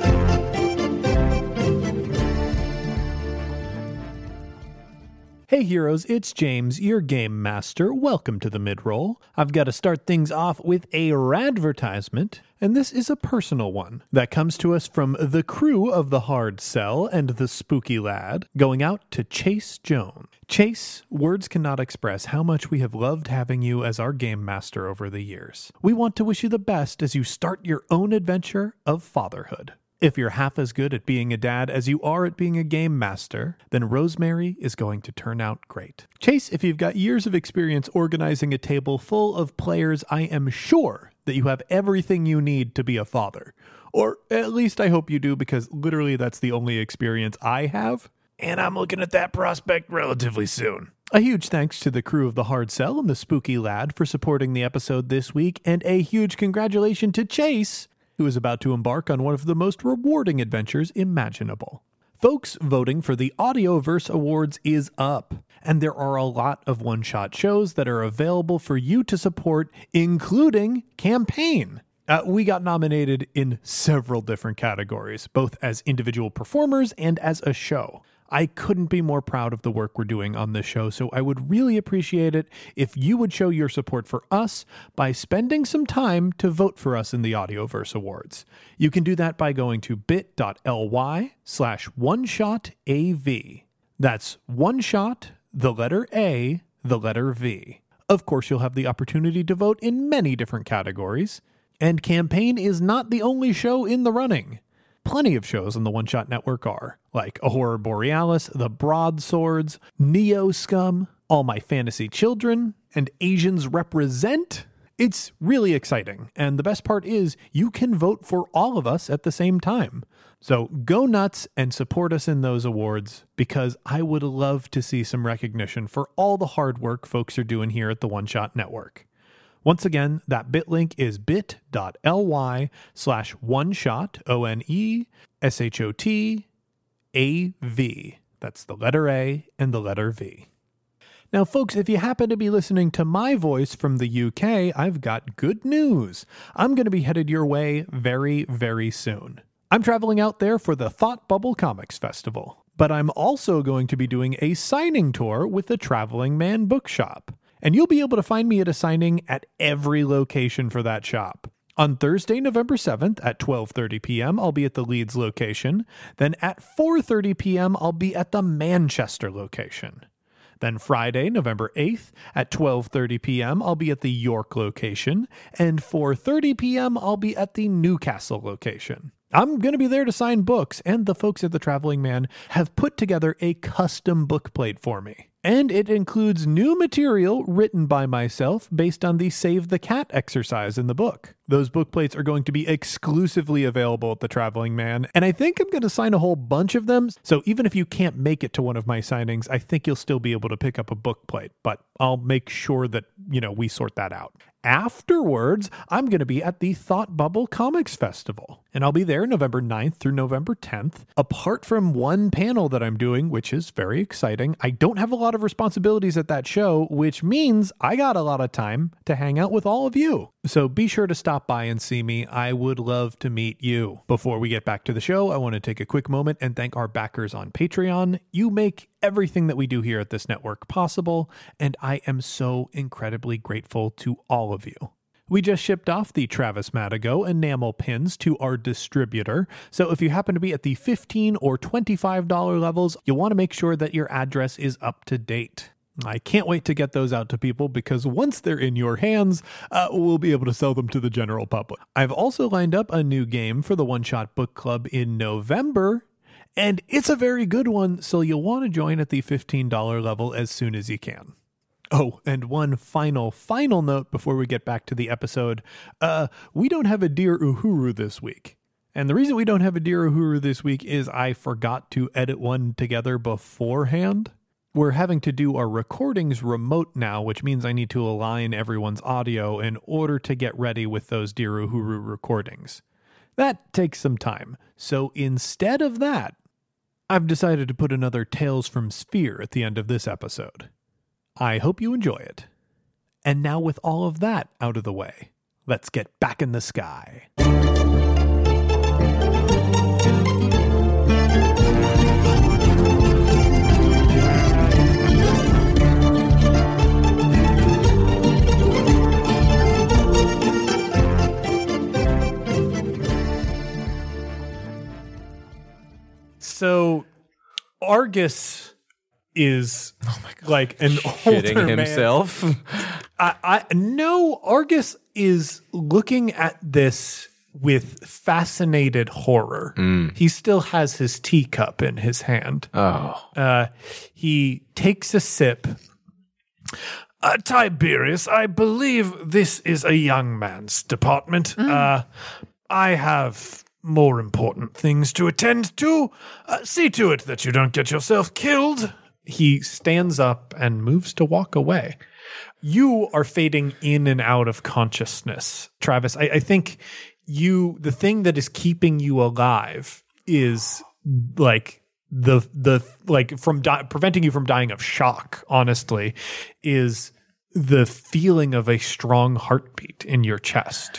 [SPEAKER 5] Hey, heroes, it's James, your game master. Welcome to the mid-roll. I've got to start things off with a radvertisement, and this is a personal one that comes to us from the crew of the Hard Sell and the Spooky Lad, going out to Chase Jones. Chase, words cannot express how much we have loved having you as our game master over the years. We want to wish you the best as you start your own adventure of fatherhood. If you're half as good at being a dad as you are at being a game master, then Rosemary is going to turn out great. Chase, if you've got years of experience organizing a table full of players, I am sure that you have everything you need to be a father. Or at least I hope you do, because literally that's the only experience I have. And I'm looking at that prospect relatively soon. A huge thanks to the crew of the Hard Sell and the Spooky Lad for supporting the episode this week, and a huge congratulations to Chase, who is about to embark on one of the most rewarding adventures imaginable. Folks, voting for the Audioverse Awards is up, and there are a lot of one-shot shows that are available for you to support, including Campaign. Uh, we got nominated in several different categories, both as individual performers and as a show. I couldn't be more proud of the work we're doing on this show, so I would really appreciate it if you would show your support for us by spending some time to vote for us in the Audioverse Awards. You can do that by going to bit.ly slash OneShotAV. That's one shot, the letter A, the letter V. Of course, you'll have the opportunity to vote in many different categories, and Campaign is not the only show in the running. Plenty of shows on the One Shot Network are, like Ahura Borealis, The Broadswords, Neo Scum, All My Fantasy Children, and Asians Represent. It's really exciting, and the best part is you can vote for all of us at the same time. So go nuts and support us in those awards, because I would love to see some recognition for all the hard work folks are doing here at the One Shot Network. Once again, that bit link is bit.ly slash one shot, O N E S H O T A V. That's the letter A and the letter V. Now, folks, if you happen to be listening to my voice from the U K, I've got good news. I'm going to be headed your way very, very soon. I'm traveling out there for the Thought Bubble Comics Festival, but I'm also going to be doing a signing tour with the Traveling Man Bookshop. And you'll be able to find me at a signing at every location for that shop. On Thursday, November seventh at twelve thirty p.m., I'll be at the Leeds location. Then at four thirty p.m., I'll be at the Manchester location. Then Friday, November eighth at twelve thirty p.m., I'll be at the York location. And four thirty p.m., I'll be at the Newcastle location. I'm going to be there to sign books, and the folks at the Traveling Man have put together a custom book plate for me. And it includes new material written by myself based on the Save the Cat exercise in the book. Those book plates are going to be exclusively available at the Traveling Man, and I think I'm going to sign a whole bunch of them, so even if you can't make it to one of my signings, I think you'll still be able to pick up a book plate, but I'll make sure that, you know, we sort that out. Afterwards, I'm going to be at the Thought Bubble Comics Festival, and I'll be there November ninth through November tenth. Apart from one panel that I'm doing, which is very exciting, I don't have a lot of responsibilities at that show, which means I got a lot of time to hang out with all of you. So be sure to stop by and see me. I would love to meet you. Before we get back to the show, I want to take a quick moment and thank our backers on Patreon. You make everything that we do here at this network possible, and I am so incredibly grateful to all of you. We just shipped off the Travis Madigo enamel pins to our distributor, so if you happen to be at the fifteen dollars or twenty-five dollars levels, you'll want to make sure that your address is up to date. I can't wait to get those out to people, because once they're in your hands, uh, we'll be able to sell them to the general public. I've also lined up a new game for the One Shot Book Club in November, and it's a very good one, so you'll want to join at the fifteen dollars level as soon as you can. Oh, and one final, final note before we get back to the episode. Uh, we don't have a Dear Uhuru this week. And the reason we don't have a Dear Uhuru this week is I forgot to edit one together beforehand. We're having to do our recordings remote now, which means I need to align everyone's audio in order to get ready with those Dear Uhuru recordings. That takes some time. So instead of that, I've decided to put another Tales from Sphere at the end of this episode. I hope you enjoy it. And now with all of that out of the way, let's get back in the sky. Argus is like an
[SPEAKER 2] Shitting
[SPEAKER 5] older man.
[SPEAKER 2] himself.
[SPEAKER 5] I, I no, Argus is looking at this with fascinated horror. He still has his teacup in his hand.
[SPEAKER 2] Oh.
[SPEAKER 5] Uh, he takes a sip. Uh, Tiberius, I believe this is a young man's department. Uh, I have more important things to attend to. Uh, see to it that you don't get yourself killed. He stands up and moves to walk away. You are fading in and out of consciousness, Travis. I, I think you, the thing that is keeping you alive is like the, the, like from di- preventing you from dying of shock, honestly, is the feeling of a strong heartbeat in your chest.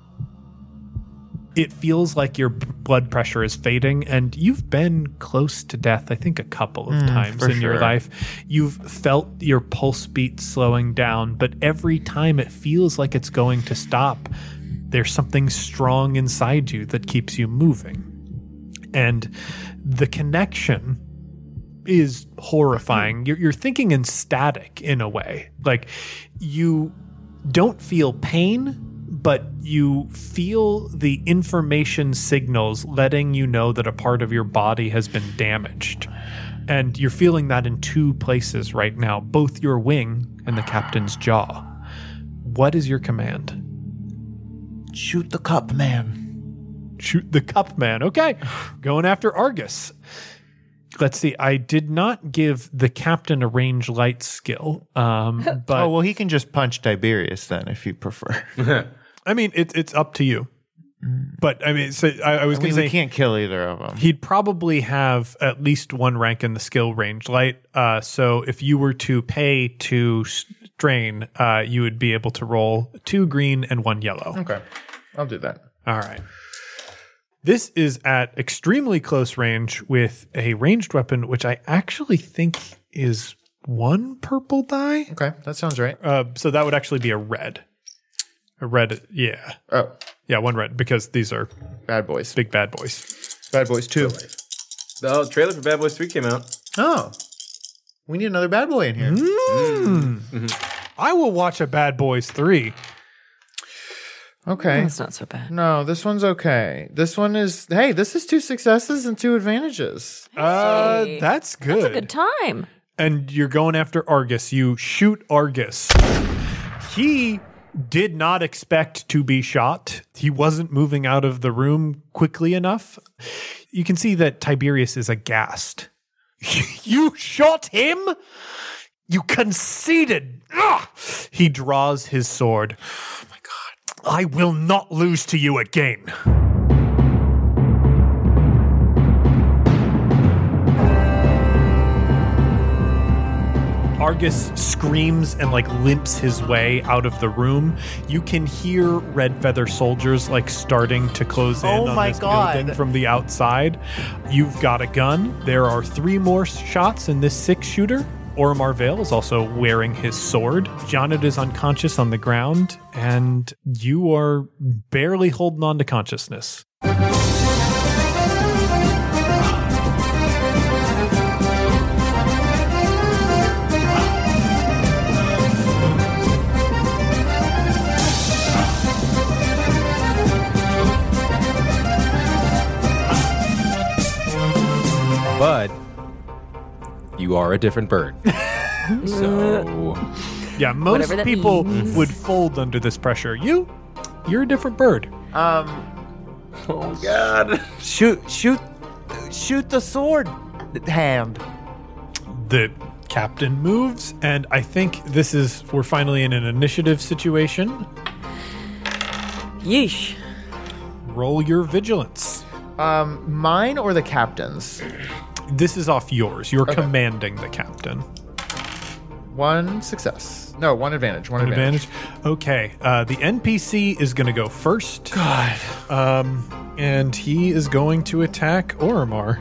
[SPEAKER 5] It feels like your blood pressure is fading, and you've been close to death, I think, a couple of times in your
[SPEAKER 3] sure.
[SPEAKER 5] life. You've felt your pulse beat slowing down, but every time it feels like it's going to stop, there's something strong inside you that keeps you moving. And the connection is horrifying. You're, you're thinking in static in a way. Like, you don't feel pain, but you feel the information signals letting you know that a part of your body has been damaged. And you're feeling that in two places right now, both your wing and the captain's jaw. What is your command?
[SPEAKER 3] Shoot the cup man.
[SPEAKER 5] Shoot the cup man. Okay. Going after Argus. Let's see. I did not give the captain a range light skill. Um, but
[SPEAKER 3] Oh, well, he can just punch Tiberius then if you prefer.
[SPEAKER 5] I mean, it's it's up to you. But I mean, so I, I was
[SPEAKER 3] I
[SPEAKER 5] going
[SPEAKER 3] mean,
[SPEAKER 5] to
[SPEAKER 3] we
[SPEAKER 5] say
[SPEAKER 3] can't kill either of them.
[SPEAKER 5] he'd probably have at least one rank in the skill range light. Uh, so if you were to pay to strain, uh, you would be able to roll two green and one yellow.
[SPEAKER 3] Okay, I'll do that.
[SPEAKER 5] All right. This is at extremely close range with a ranged weapon, which I actually think is one purple die.
[SPEAKER 3] Okay, that sounds right.
[SPEAKER 5] Uh, so that would actually be a red. A red, yeah.
[SPEAKER 3] Oh,
[SPEAKER 5] Yeah, one red, because these are
[SPEAKER 3] Bad Boys.
[SPEAKER 5] big bad boys.
[SPEAKER 3] Bad Boys two.
[SPEAKER 2] The trailer for Bad Boys three came out.
[SPEAKER 3] Oh, we need another bad boy in here.
[SPEAKER 5] I will watch a Bad Boys three.
[SPEAKER 3] Okay.
[SPEAKER 4] That's not so bad.
[SPEAKER 3] No, this one's okay. This one is, hey, this is two successes and two advantages.
[SPEAKER 5] Uh,
[SPEAKER 4] Hey,
[SPEAKER 5] that's good.
[SPEAKER 4] That's a good time.
[SPEAKER 5] And you're going after Argus. You shoot Argus. He did not expect to be shot. He wasn't moving out of the room quickly enough. You can see that Tiberius is aghast. You shot him? You conceited. Ugh! He draws his sword. Oh my God. I will not lose to you again. Argus screams and like limps his way out of the room. You can hear Red Feather soldiers like starting to close in
[SPEAKER 3] Oh
[SPEAKER 5] on
[SPEAKER 3] my
[SPEAKER 5] this
[SPEAKER 3] God.
[SPEAKER 5] building from the outside. You've got a gun. There are three more shots in this six shooter. Oromar Vale is also wearing his sword. Janet is unconscious on the ground, and you are barely holding on to consciousness.
[SPEAKER 2] But you are a different bird. So
[SPEAKER 5] Yeah, most
[SPEAKER 4] Whatever that
[SPEAKER 5] people
[SPEAKER 4] means.
[SPEAKER 5] would fold under this pressure. You, you're a different bird.
[SPEAKER 3] Um,
[SPEAKER 2] oh god.
[SPEAKER 3] shoot, shoot, shoot the sword hand.
[SPEAKER 5] The captain moves, and I think this is, we're finally in an initiative situation.
[SPEAKER 4] Yeesh.
[SPEAKER 5] Roll your vigilance.
[SPEAKER 3] Um, mine or the captain's?
[SPEAKER 5] This is off yours. You're commanding the captain.
[SPEAKER 3] One success. No, one advantage. One,
[SPEAKER 5] An
[SPEAKER 3] advantage.
[SPEAKER 5] advantage. Okay. Uh, the N P C is going to go first. God. Um, and he is going to attack Oromar.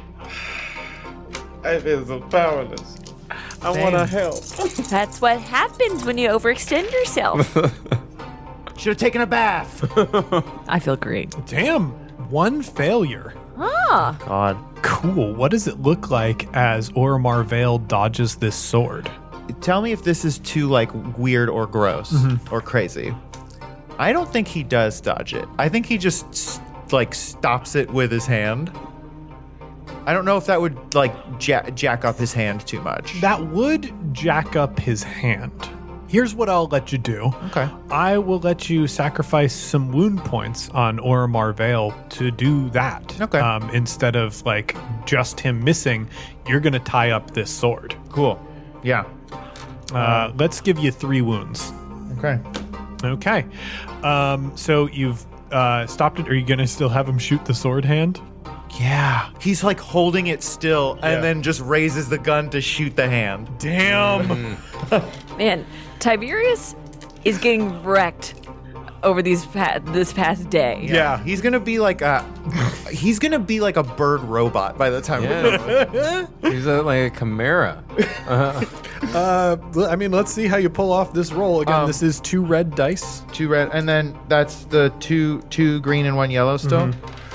[SPEAKER 2] I feel so powerless. I
[SPEAKER 3] Same.
[SPEAKER 2] want to help.
[SPEAKER 6] That's what happens when you overextend yourself.
[SPEAKER 3] Should have taken a bath.
[SPEAKER 4] I feel great.
[SPEAKER 5] Damn. One failure.
[SPEAKER 6] Ah,
[SPEAKER 3] God.
[SPEAKER 8] Cool. What does it look like as Oromar Vale dodges this sword?
[SPEAKER 3] Tell me if this is too like weird or gross or crazy. I don't think he does dodge it. I think he just like stops it with his hand. I don't know if that would like ja- jack up his hand too much.
[SPEAKER 8] That would jack up his hand. Here's what I'll let you do.
[SPEAKER 3] Okay.
[SPEAKER 8] I will let you sacrifice some wound points on Oromar Vale to do that.
[SPEAKER 3] Okay.
[SPEAKER 8] Um, instead of like just him missing, you're going to tie up this sword.
[SPEAKER 3] Cool. Yeah.
[SPEAKER 8] Uh, let's give you three wounds.
[SPEAKER 3] Okay.
[SPEAKER 8] Okay. Um, so you've uh, stopped it. Are you going to still have him shoot the sword hand?
[SPEAKER 3] Yeah. He's like holding it still
[SPEAKER 8] Yeah.
[SPEAKER 3] and then just raises the gun to shoot the hand.
[SPEAKER 8] Damn.
[SPEAKER 4] Man, Tiberius is getting wrecked over these pa- this past day.
[SPEAKER 3] Yeah. He's going to be like a he's going to be like a bird robot by the time
[SPEAKER 2] Yeah. He's a, like a chimera.
[SPEAKER 8] Uh, I mean, let's see how you pull off this roll. Again,
[SPEAKER 3] Um,
[SPEAKER 8] this is two red dice.
[SPEAKER 3] two red and then that's the two two green and one yellow still.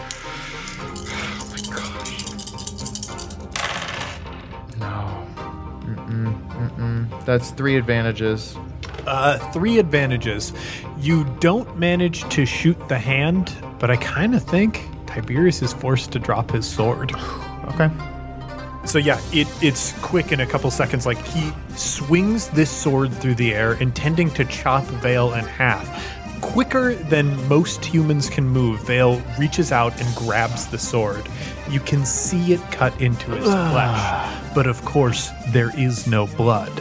[SPEAKER 3] That's three advantages.
[SPEAKER 8] Uh, three advantages. You don't manage to shoot the hand, but I kind of think Tiberius is forced to drop his sword.
[SPEAKER 3] Okay.
[SPEAKER 8] So yeah, it, it's quick in a couple seconds. Like he swings this sword through the air, intending to chop Vale in half. Quicker than most humans can move, Vale reaches out and grabs the sword. You can see it cut into his flesh, but of course, there is no blood.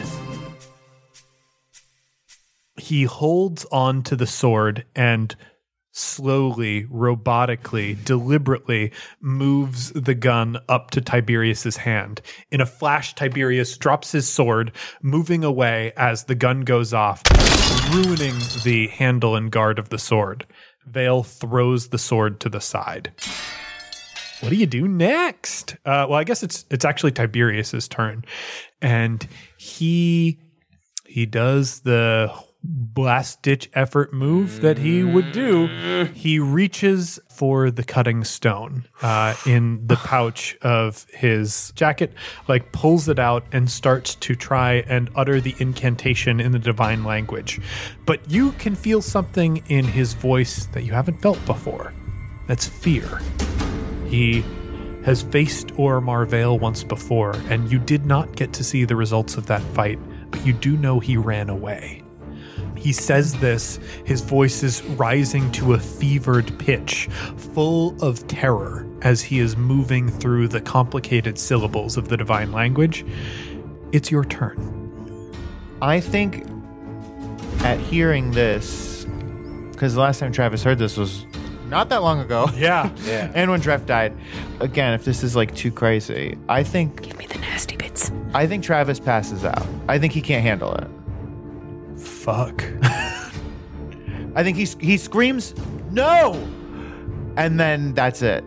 [SPEAKER 8] He holds on to the sword and slowly, robotically, deliberately moves the gun up to Tiberius's hand. In a flash, Tiberius drops his sword, moving away as the gun goes off, ruining the handle and guard of the sword. Vale throws the sword to the side. What do you do next? Uh, well, I guess it's it's actually Tiberius's turn, and he he does the last ditch effort move that he would do. He reaches for the cutting stone uh, in the pouch of his jacket, like pulls it out and starts to try and utter the incantation in the divine language. But you can feel something in his voice that you haven't felt before. That's fear. He has faced Oromar Vale once before, and you did not get to see the results of that fight, but you do know he ran away. He says this, his voice is rising to a fevered pitch, full of terror as he is moving through the complicated syllables of the divine language. It's your turn.
[SPEAKER 3] I think at hearing this, because the last time Travis heard this was not that long ago.
[SPEAKER 8] Yeah.
[SPEAKER 2] Yeah.
[SPEAKER 3] And when Trev died. Again, if this is like too crazy, I think
[SPEAKER 4] Give me the nasty bits.
[SPEAKER 3] I think Travis passes out. I think he can't handle it.
[SPEAKER 8] Fuck.
[SPEAKER 3] I think he he screams no, and then that's it.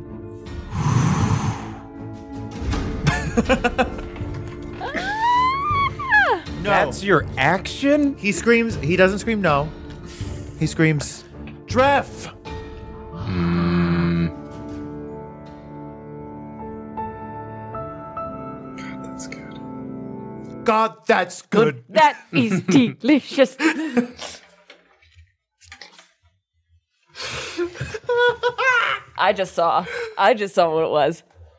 [SPEAKER 3] No.
[SPEAKER 2] That's your action?
[SPEAKER 3] He screams. He doesn't scream no. He screams, Trev.
[SPEAKER 2] God, that's good.
[SPEAKER 3] God, that's good.
[SPEAKER 4] That is delicious. I just saw. I just saw what it was.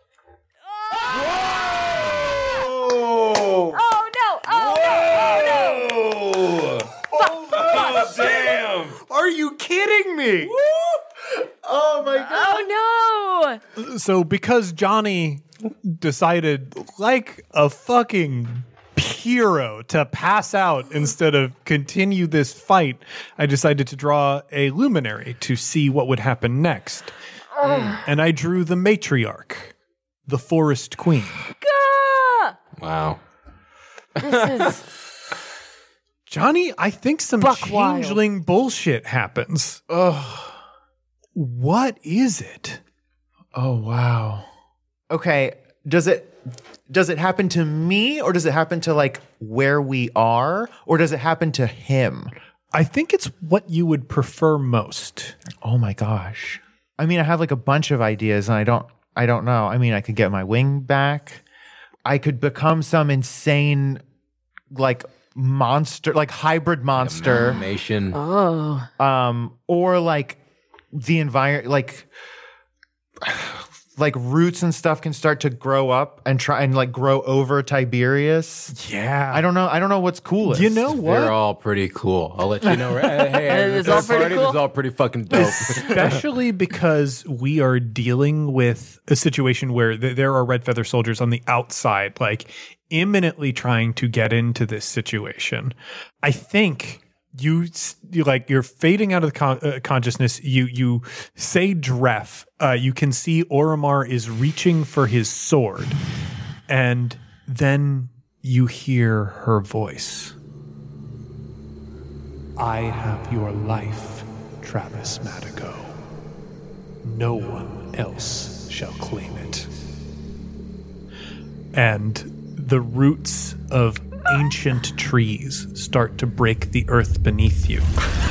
[SPEAKER 2] Oh!
[SPEAKER 4] Oh no! Oh no! Oh no!
[SPEAKER 2] Oh, damn!
[SPEAKER 3] Are you kidding me? Oh my god.
[SPEAKER 4] Oh no!
[SPEAKER 8] So because Johnny decided, like a fucking hero, to pass out instead of continue this fight, I decided to draw a luminary to see what would happen next. And I drew the matriarch, the forest queen.
[SPEAKER 4] Ah!
[SPEAKER 2] Wow.
[SPEAKER 4] This is
[SPEAKER 8] Johnny, I think some
[SPEAKER 4] Buck wild.
[SPEAKER 8] changeling bullshit happens. Ugh. What is it?
[SPEAKER 3] Oh wow. Okay, does it does it happen to me or does it happen to like where we are or does it happen to him?
[SPEAKER 8] I think it's what you would prefer most.
[SPEAKER 3] Oh my gosh. I mean, I have like a bunch of ideas and I don't I don't know. I mean, I could get my wing back. I could become some insane, like monster, like hybrid monster,
[SPEAKER 2] Amalgamation.
[SPEAKER 4] Oh.
[SPEAKER 3] um, or like the environment, like like roots and stuff can start to grow up and try and like grow over Tiberius.
[SPEAKER 8] Yeah.
[SPEAKER 3] I don't know. I don't know what's coolest.
[SPEAKER 8] You know what?
[SPEAKER 2] They're all pretty cool. I'll let you know. Hey, hey,
[SPEAKER 4] It's
[SPEAKER 2] third
[SPEAKER 4] all pretty
[SPEAKER 2] party,
[SPEAKER 4] cool?
[SPEAKER 2] This is all pretty fucking dope.
[SPEAKER 8] Especially because we are dealing with a situation where th- there are red feather soldiers on the outside, like imminently trying to get into this situation. I think you, s- you like you're fading out of the con- uh, consciousness. You you say Dref. Uh, you can see Oromar is reaching for his sword, and then you hear her voice. I have your life, Travis Madigo. No one else shall claim it. And the roots of ancient trees start to break the earth beneath you.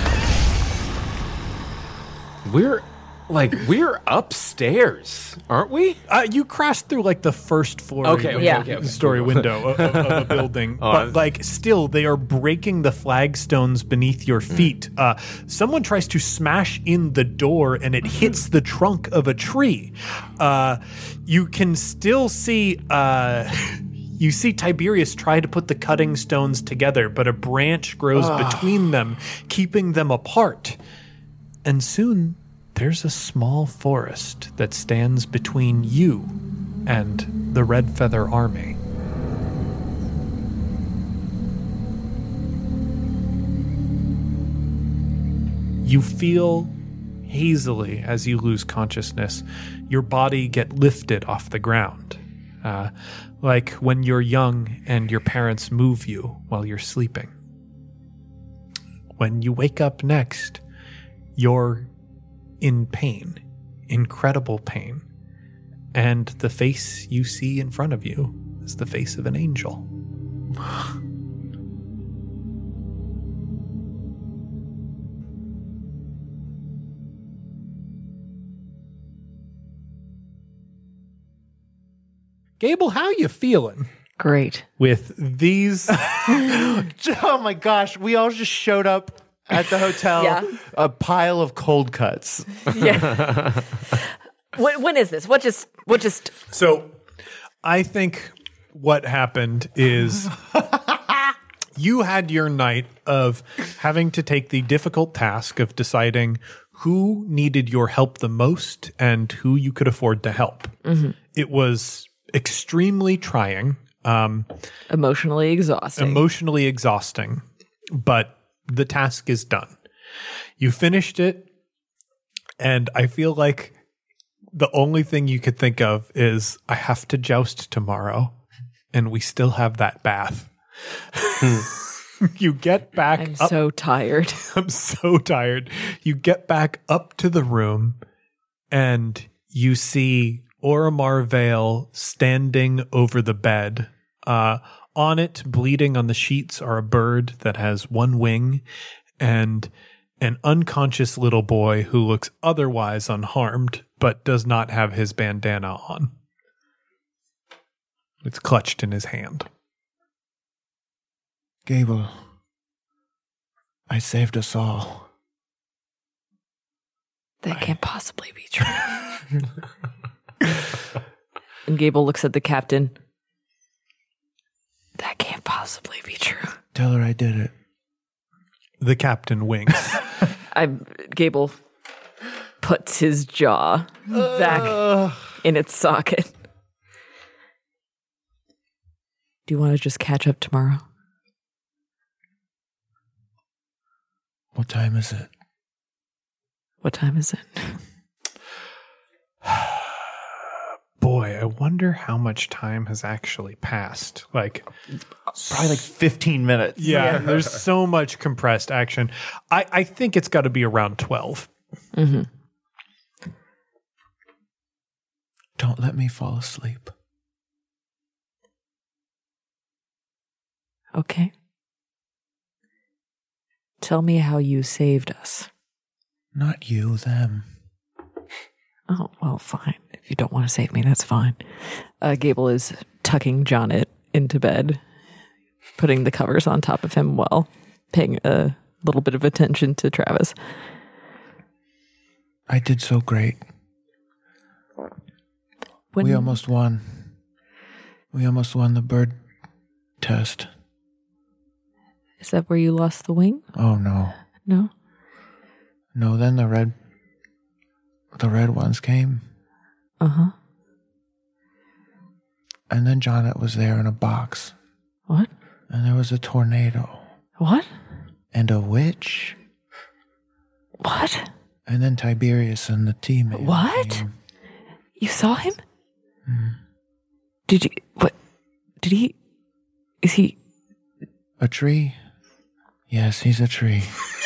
[SPEAKER 2] We're like we're upstairs, aren't we?
[SPEAKER 8] Uh, you crashed through like the first floor,
[SPEAKER 2] Okay, okay,
[SPEAKER 4] Yeah.
[SPEAKER 2] okay, okay.
[SPEAKER 8] story window of, of, of a building,
[SPEAKER 2] Oh,
[SPEAKER 8] but like still, they are breaking the flagstones beneath your feet. Uh, someone tries to smash in the door, and it hits the trunk of a tree. Uh, you can still see. Uh, You see Tiberius try to put the cutting stones together, but a branch grows between them, keeping them apart. And soon, there's a small forest that stands between you and the Red Feather Army. You feel hazily as you lose consciousness, your body get lifted off the ground. Uh, like when you're young and your parents move you while you're sleeping. When you wake up next, you're in pain, incredible pain. And the face you see in front of you is the face of an angel. Gable, how you feeling
[SPEAKER 4] Great.
[SPEAKER 8] with these?
[SPEAKER 3] Oh my gosh, we all just showed up at the hotel,
[SPEAKER 4] Yeah.
[SPEAKER 3] a pile of cold cuts.
[SPEAKER 4] Yeah. when, when is this? What just? What just?
[SPEAKER 8] So I think what happened is you had your night of having to take the difficult task of deciding who needed your help the most and who you could afford to help. It was extremely trying, um,
[SPEAKER 4] Emotionally exhausting.
[SPEAKER 8] emotionally exhausting, but the task is done. You finished it, and I feel like the only thing you could think of is I have to joust tomorrow, and we still have that bath. You get back
[SPEAKER 4] I'm
[SPEAKER 8] up.
[SPEAKER 4] so tired.
[SPEAKER 8] I'm so tired. You get back up to the room, and you see Oromar Vale standing over the bed. Uh, on it, bleeding on the sheets, are a bird that has one wing and an unconscious little boy who looks otherwise unharmed, but does not have his bandana on. It's clutched in his hand.
[SPEAKER 3] Gable, I saved us all.
[SPEAKER 4] That can't possibly be true. And Gable looks at the captain. That can't possibly be true.
[SPEAKER 3] Tell her I did it.
[SPEAKER 8] The captain winks.
[SPEAKER 4] I Gable puts his jaw back in its socket. Do you want to just catch up tomorrow?
[SPEAKER 3] What time is it?
[SPEAKER 4] What time is it?
[SPEAKER 8] Boy, I wonder how much time has actually passed. Like,
[SPEAKER 3] Probably like fifteen minutes.
[SPEAKER 8] yeah, there's so much compressed action. I, I think it's got to be around twelve.
[SPEAKER 4] Mm-hmm.
[SPEAKER 3] Don't let me fall asleep.
[SPEAKER 4] Okay. Tell me how you saved us.
[SPEAKER 3] Not you, them.
[SPEAKER 4] Oh, well, fine. If you don't want to save me, that's fine. Uh, Gable is tucking Jonnet into bed, putting the covers on top of him while paying a little bit of attention to Travis.
[SPEAKER 9] I did so great.
[SPEAKER 4] When,
[SPEAKER 9] We almost won. We almost won the bird test.
[SPEAKER 4] Is that where you lost the wing?
[SPEAKER 9] Oh no.
[SPEAKER 4] No?
[SPEAKER 9] No, then the red the red ones came.
[SPEAKER 4] Uh-huh.
[SPEAKER 9] And then Jonnet was there in a box.
[SPEAKER 4] What?
[SPEAKER 9] And there was a tornado.
[SPEAKER 4] What?
[SPEAKER 9] And a witch.
[SPEAKER 4] What?
[SPEAKER 9] And then Tiberius and the team.
[SPEAKER 4] What?
[SPEAKER 9] came.
[SPEAKER 4] You saw him?
[SPEAKER 9] Hmm.
[SPEAKER 4] Did you... What? Did he... Is he...
[SPEAKER 9] A tree? Yes, he's a tree.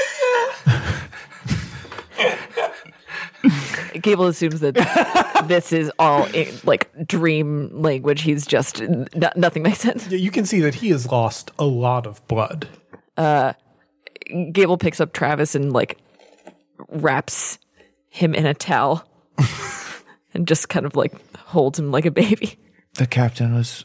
[SPEAKER 4] Gable assumes that this is all in, like dream language. He's just... N- nothing makes sense.
[SPEAKER 8] Yeah, you can see that he has lost a lot of blood.
[SPEAKER 4] Uh, Gable picks up Travis and like wraps him in a towel and just kind of like holds him like a baby.
[SPEAKER 9] The captain was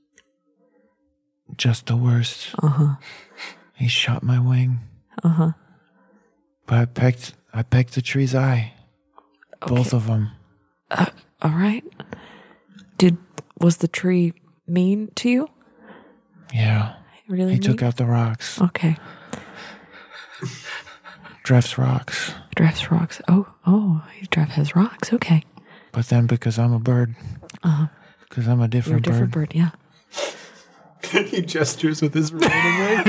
[SPEAKER 9] just the worst.
[SPEAKER 4] Uh-huh.
[SPEAKER 9] He shot my wing.
[SPEAKER 4] Uh-huh.
[SPEAKER 9] But I pecked I pecked the tree's eye.
[SPEAKER 4] Okay.
[SPEAKER 9] Both of them.
[SPEAKER 4] Uh, all right. Did was the tree mean to you?
[SPEAKER 9] Yeah.
[SPEAKER 4] Really?
[SPEAKER 9] He
[SPEAKER 4] mean?
[SPEAKER 9] took out the rocks.
[SPEAKER 4] Okay.
[SPEAKER 9] Dreff's rocks.
[SPEAKER 4] Dreff's rocks. Oh, oh, Dreff has rocks. Okay.
[SPEAKER 9] But then because I'm a bird.
[SPEAKER 4] Uh-huh.
[SPEAKER 9] Because I'm a
[SPEAKER 4] You're a
[SPEAKER 9] different,
[SPEAKER 4] different
[SPEAKER 9] bird.
[SPEAKER 4] bird. Yeah.
[SPEAKER 8] He gestures with his remaining wing.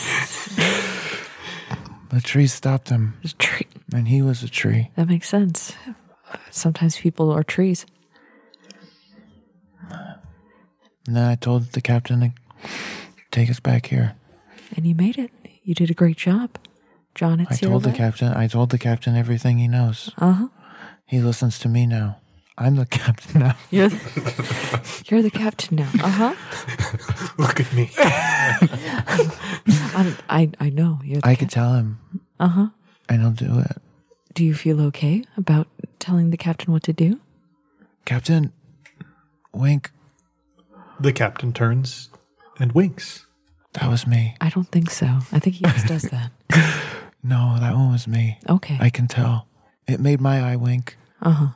[SPEAKER 9] The tree stopped him.
[SPEAKER 4] There's a tree.
[SPEAKER 9] And he was a tree.
[SPEAKER 4] That makes sense. Sometimes people are trees.
[SPEAKER 9] And then I told the captain to take us back here.
[SPEAKER 4] And you made it. You did a great job. John, it's
[SPEAKER 9] I told the captain I told the captain everything he knows.
[SPEAKER 4] Uh-huh.
[SPEAKER 9] He listens to me now. I'm the captain now.
[SPEAKER 4] You're the, you're the captain now. Uh-huh.
[SPEAKER 8] Look at me.
[SPEAKER 4] I'm, I I know. You're the
[SPEAKER 9] I
[SPEAKER 4] cap-
[SPEAKER 9] could tell him.
[SPEAKER 4] Uh-huh.
[SPEAKER 9] And he'll do it.
[SPEAKER 4] Do you feel okay about telling the captain what to do?
[SPEAKER 9] Captain, wink.
[SPEAKER 8] The captain turns and winks.
[SPEAKER 9] That was me.
[SPEAKER 4] I don't think so. I think he just does that.
[SPEAKER 9] No, that one was me.
[SPEAKER 4] Okay.
[SPEAKER 9] I can tell. It made my eye wink.
[SPEAKER 4] Uh-huh.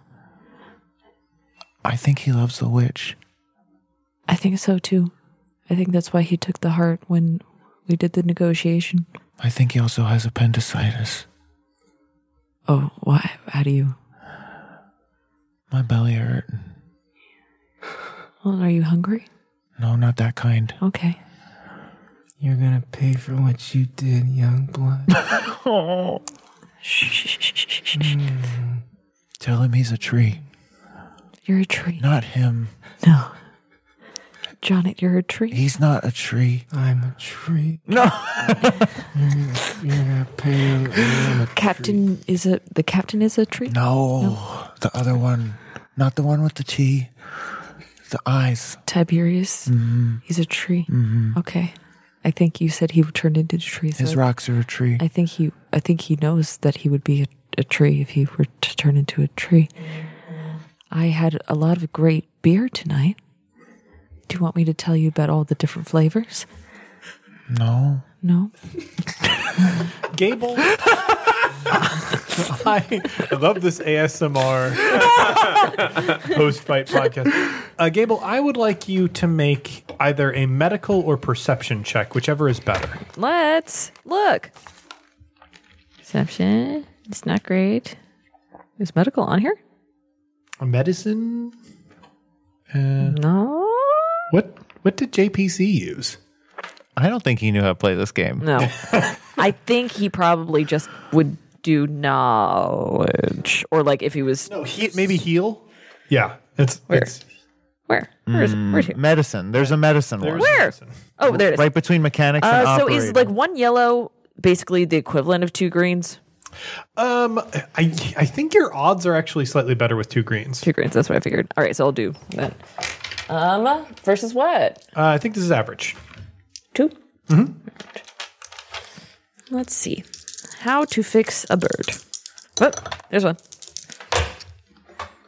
[SPEAKER 9] I think he loves the witch.
[SPEAKER 4] I think so too. I think that's why he took the heart when we did the negotiation.
[SPEAKER 9] I think he also has appendicitis.
[SPEAKER 4] Oh, why? How do you?
[SPEAKER 9] My belly hurt.
[SPEAKER 4] Well, are you hungry?
[SPEAKER 9] No, not that kind.
[SPEAKER 4] Okay.
[SPEAKER 7] You're gonna pay for what you did, young blood.
[SPEAKER 4] Shh, shh, shh, shh, shh, shh.
[SPEAKER 9] Tell him he's a tree.
[SPEAKER 4] You're a tree.
[SPEAKER 9] Not him.
[SPEAKER 4] No. Johnny, you're a tree.
[SPEAKER 9] He's not a tree.
[SPEAKER 7] I'm a tree.
[SPEAKER 9] No.
[SPEAKER 7] You're gonna pay. I'm a
[SPEAKER 4] Captain is a the captain is a tree.
[SPEAKER 9] No. The other one. Not the one with the T. The eyes.
[SPEAKER 4] Tiberius.
[SPEAKER 9] Mm-hmm.
[SPEAKER 4] He's a tree.
[SPEAKER 9] Mm-hmm.
[SPEAKER 4] Okay. I think you said he turned into a tree. So
[SPEAKER 9] His rocks are a tree.
[SPEAKER 4] I think he. I think he knows that he would be a, a tree if he were to turn into a tree. I had a lot of great beer tonight. Do you want me to tell you about all the different flavors?
[SPEAKER 9] No.
[SPEAKER 4] No.
[SPEAKER 8] Gable. I, I love this A S M R post-fight podcast. Uh, Gable, I would like you to make either a medical or perception check, whichever is better.
[SPEAKER 4] Let's look. Perception. It's not great. Is medical on here?
[SPEAKER 8] A medicine? Uh,
[SPEAKER 4] No.
[SPEAKER 8] what What did J P C use?
[SPEAKER 3] I don't think he knew how to play this game.
[SPEAKER 4] No. I think he probably just would do knowledge. Or like if he was
[SPEAKER 8] No, he, maybe heal. Yeah, it's
[SPEAKER 4] Where?
[SPEAKER 8] it's
[SPEAKER 4] where? Where is it? Where's here?
[SPEAKER 3] Medicine. There's a medicine one.
[SPEAKER 8] there's
[SPEAKER 4] Where?
[SPEAKER 8] medicine.
[SPEAKER 4] Oh, there it is.
[SPEAKER 3] Right between mechanics and
[SPEAKER 4] Uh, so
[SPEAKER 3] operating.
[SPEAKER 4] is like one yellow basically the equivalent of two greens?
[SPEAKER 8] Um, I I think your odds are actually slightly better with two greens.
[SPEAKER 4] Two greens, that's what I figured. All right, so I'll do that. Um, versus what?
[SPEAKER 8] Uh, I think this is average.
[SPEAKER 4] Two? Mm-hmm. Let's see. How to fix a bird. Oh, there's one.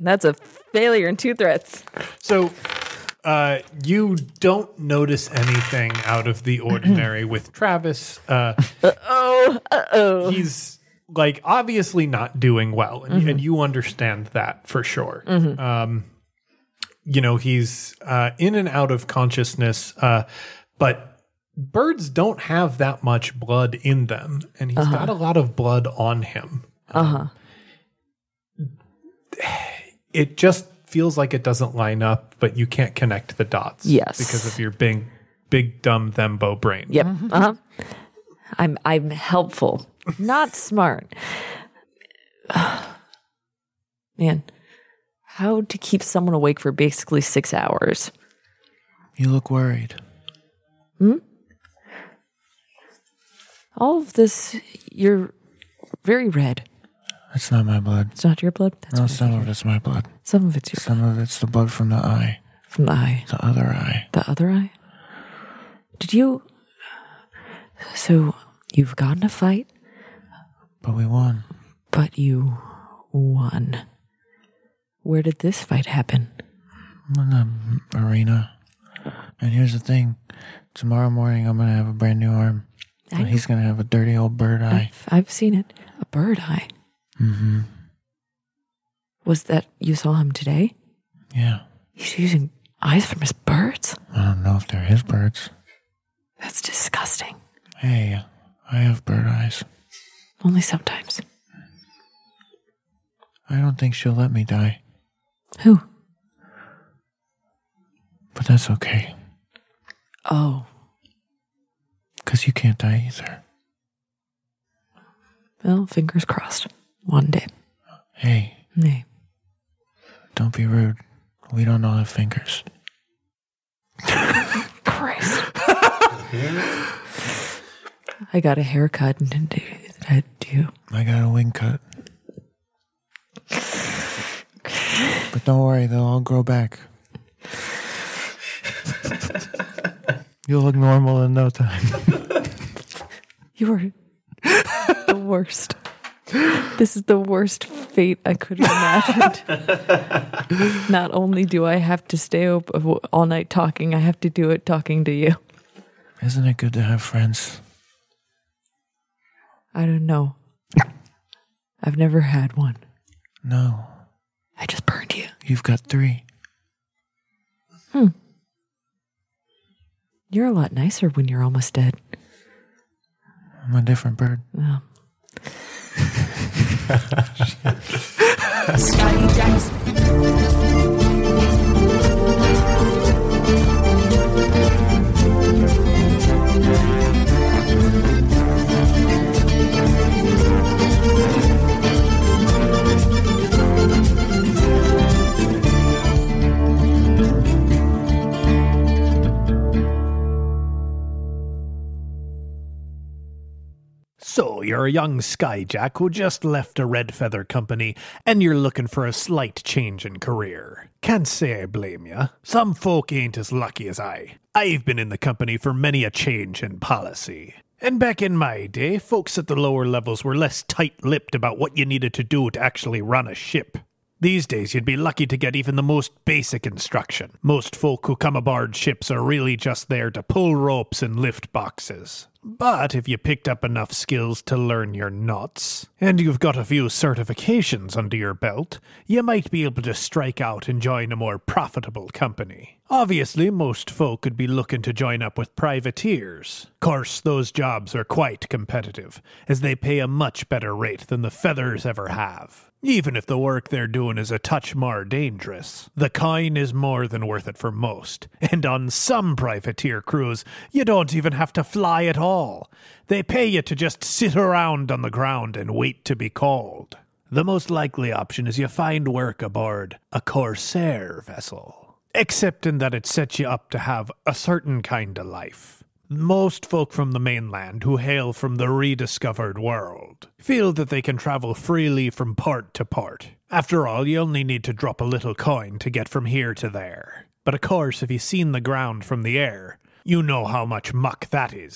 [SPEAKER 4] That's a failure and two threats.
[SPEAKER 8] So uh, you don't notice anything out of the ordinary with Travis. Uh,
[SPEAKER 4] uh-oh, uh-oh.
[SPEAKER 8] He's like obviously not doing well, and, mm-hmm. and you understand that for sure. Mm-hmm. Um, you know, he's uh, in and out of consciousness, uh, but birds don't have that much blood in them, and he's uh-huh. got a lot of blood on him.
[SPEAKER 4] Uh-huh.
[SPEAKER 8] Um, it just feels like it doesn't line up, but you can't connect the dots.
[SPEAKER 4] Yes.
[SPEAKER 8] Because of your big, big, dumb thembo brain.
[SPEAKER 4] Yep. Uh-huh. I'm I'm helpful, not smart. Man, how to keep someone awake for basically six hours?
[SPEAKER 9] You look worried.
[SPEAKER 4] Hmm? All of this, you're very red.
[SPEAKER 9] That's not my blood.
[SPEAKER 4] It's not your blood? That's
[SPEAKER 9] no, some of it's my blood.
[SPEAKER 4] Some of it's your
[SPEAKER 9] some
[SPEAKER 4] blood.
[SPEAKER 9] Some of it's the blood from the eye.
[SPEAKER 4] From the eye?
[SPEAKER 9] The other eye.
[SPEAKER 4] The other eye? Did you... So, you've gotten a fight?
[SPEAKER 9] But we won.
[SPEAKER 4] But you won. Where did this fight happen?
[SPEAKER 9] In the arena. And here's the thing. Tomorrow morning, I'm going to have a brand new arm. And he's going to have a dirty old bird eye.
[SPEAKER 4] I've, I've seen it. A bird eye.
[SPEAKER 9] Mm-hmm.
[SPEAKER 4] Was that, you saw him today?
[SPEAKER 9] Yeah.
[SPEAKER 4] He's using eyes from his birds?
[SPEAKER 9] I don't know if they're his birds.
[SPEAKER 4] That's disgusting.
[SPEAKER 9] Hey, I have bird eyes.
[SPEAKER 4] Only sometimes.
[SPEAKER 9] I don't think she'll let me die.
[SPEAKER 4] Who?
[SPEAKER 9] But that's okay.
[SPEAKER 4] Oh.
[SPEAKER 9] Because you can't die either.
[SPEAKER 4] Well, fingers crossed. One day.
[SPEAKER 9] Hey.
[SPEAKER 4] Hey.
[SPEAKER 9] Don't be rude. We don't all have fingers.
[SPEAKER 4] Christ. I got a haircut and I do.
[SPEAKER 9] I got a wing cut. But don't worry, they'll all grow back. You'll look normal in no time.
[SPEAKER 4] You are the worst. This is the worst fate I could have imagined. Not only do I have to stay up all night talking, I have to do it talking to you.
[SPEAKER 9] Isn't it good to have friends?
[SPEAKER 4] I don't know. I've never had one.
[SPEAKER 9] No.
[SPEAKER 4] I just burned you.
[SPEAKER 9] You've got three.
[SPEAKER 4] Hmm. You're a lot nicer when you're almost dead.
[SPEAKER 9] I'm a different bird.
[SPEAKER 4] Oh.
[SPEAKER 10] Scotty Jackson.
[SPEAKER 8] So, you're a young skyjack who just left a Red Feather company, and you're looking for a slight change in career. Can't say I blame ya. Some folk ain't as lucky as I. I've been in the company for many a change in policy. And back in my day, folks at the lower levels were less tight-lipped about what you needed to do to actually run a ship. These days, you'd be lucky to get even the most basic instruction. Most folk who come aboard ships are really just there to pull ropes and lift boxes. But if you picked up enough skills to learn your nuts, and you've got a few certifications under your belt, you might be able to strike out and join a more profitable company. Obviously, most folk could be looking to join up with privateers. Course, those jobs are quite competitive, as they pay a much better rate than the Feathers ever have. Even if the work they're doing is a touch more dangerous, the coin is more than worth it for most. And on some privateer crews, you don't even have to fly at all. They pay you to just sit around on the ground and wait to be called. The most likely option is you find work aboard a corsair vessel. Except in that it sets you up to have a certain kind of life. Most folk from the mainland who hail from the rediscovered world feel that they can travel freely from port to port. After all, you only need to drop a little coin to get from here to there. But of course, if you've seen the ground from the air, you know how much muck that is.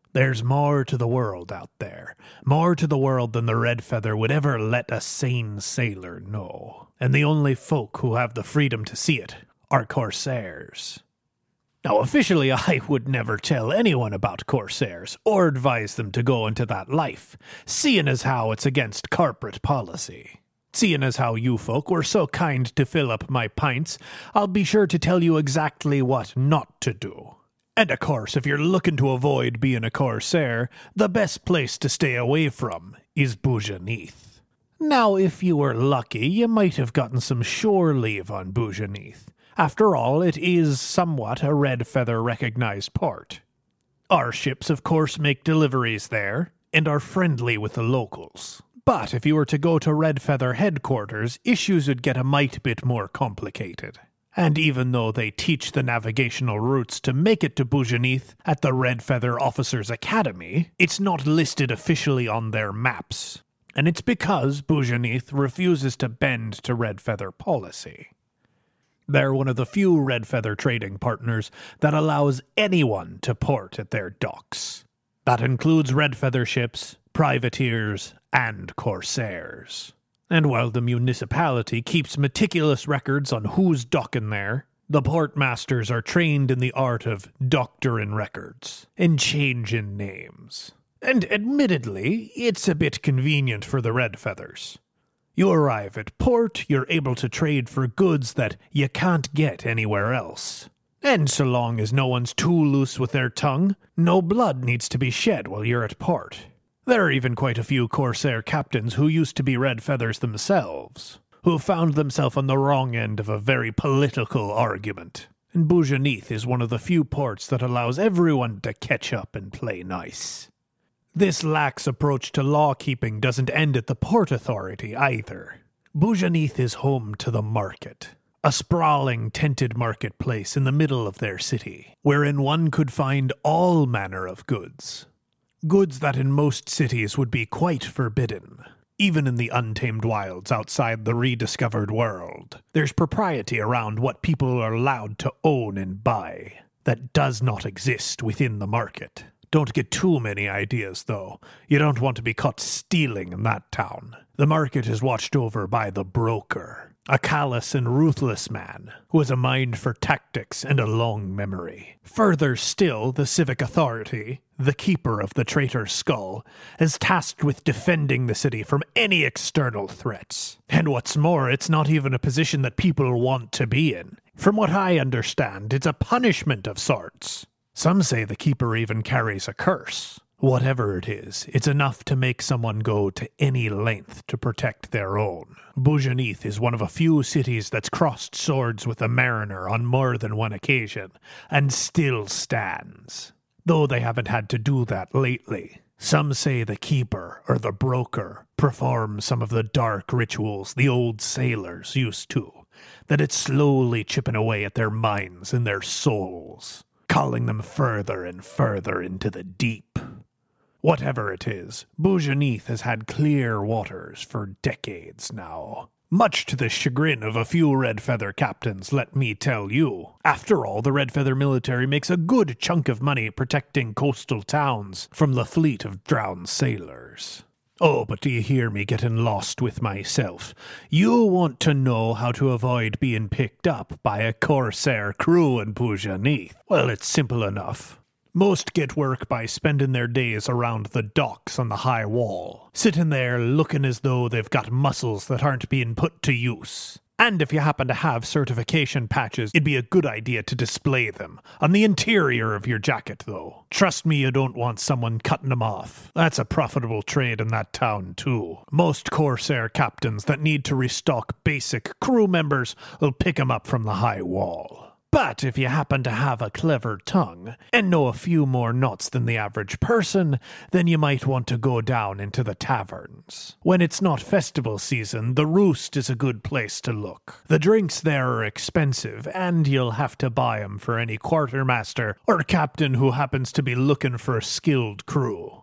[SPEAKER 8] There's more to the world out there. More to the world than the Red Feather would ever let a sane sailor know. And the only folk who have the freedom to see it are corsairs. Now, officially, I would never tell anyone about corsairs or advise them to go into that life, seeing as how it's against corporate policy. Seeing as how you folk were so kind to fill up my pints, I'll be sure to tell you exactly what not to do. And of course, if you're looking to avoid being a corsair, the best place to stay away from is Boujaneath. Now, if you were lucky, you might have gotten some shore leave on Boujaneath. After all, it is somewhat a Red Feather recognized port. Our ships, of course, make deliveries there, and are friendly with the locals. But if you were to go to Red Feather headquarters, issues would get a mite bit more complicated. And even though they teach the navigational routes to make it to Boujaneath at the Red Feather Officers Academy, it's not listed officially on their maps. And it's because Boujaneath refuses to bend to Red Feather policy. They're one of the few Red Feather trading partners that allows anyone to port at their docks. That includes Red Feather ships, privateers, and corsairs. And while the municipality keeps meticulous records on who's docking there, the portmasters are trained in the art of doctoring records and changing names. And admittedly, it's a bit convenient for the Red Feathers. You arrive at port, you're able to trade for goods that you can't get anywhere else. And so long as no one's too loose with their tongue, no blood needs to be shed while you're at port. There are even quite a few Corsair captains who used to be Red Feathers themselves, who found themselves on the wrong end of a very political argument. And Boujaneath is one of the few ports that allows everyone to catch up and play nice. This lax approach to law-keeping doesn't end at the Port Authority either. Boujaneath is home to the market, a sprawling tented marketplace in the middle of their city, wherein one could find all manner of goods. Goods that in most cities would be quite forbidden, even in the untamed wilds outside the rediscovered world. There's propriety around what people are allowed to own and buy that does not exist within the market. Don't get too many ideas, though. You don't want to be caught stealing in that town. The market is watched over by the broker, a callous and ruthless man who has a mind for tactics and a long memory. Further still, the civic authority, the keeper of the traitor's skull, is tasked with defending the city from any external threats. And what's more, it's not even a position that people want to be in. From what I understand, it's a punishment of sorts. Some say the keeper even carries a curse. Whatever it is, it's enough to make someone go to any length to protect their own. Boujaneath is one of a few cities that's crossed swords with a mariner on more than one occasion, and still stands. Though they haven't had to do that lately. Some say the keeper, or the broker, performs some of the dark rituals the old sailors used to, that it's slowly chipping away at their minds and their souls, calling them further and further into the deep. Whatever it is, Boujaneath has had clear waters for decades now. Much to the chagrin of a few Red Feather captains, let me tell you. After all, the Red Feather military makes a good chunk of money protecting coastal towns from the fleet of drowned sailors. Oh, but do you hear me getting lost with myself? You want to know how to avoid being picked up by a Corsair crew in Boujaneath. Well, it's simple enough. Most get work by spending their days around the docks on the high wall, sitting there looking as though they've got muscles that aren't being put to use. And if you happen to have certification patches, it'd be a good idea to display them. On the interior of your jacket, though. Trust me, you don't want someone cutting them off. That's a profitable trade in that town, too. Most Corsair captains that need to restock basic crew members will pick them up from the high wall. But if you happen to have a clever tongue, and know a few more knots than the average person, then you might want to go down into the taverns. When it's not festival season, the Roost is a good place to look. The drinks there are expensive, and you'll have to buy 'em for any quartermaster or captain who happens to be looking for a skilled crew.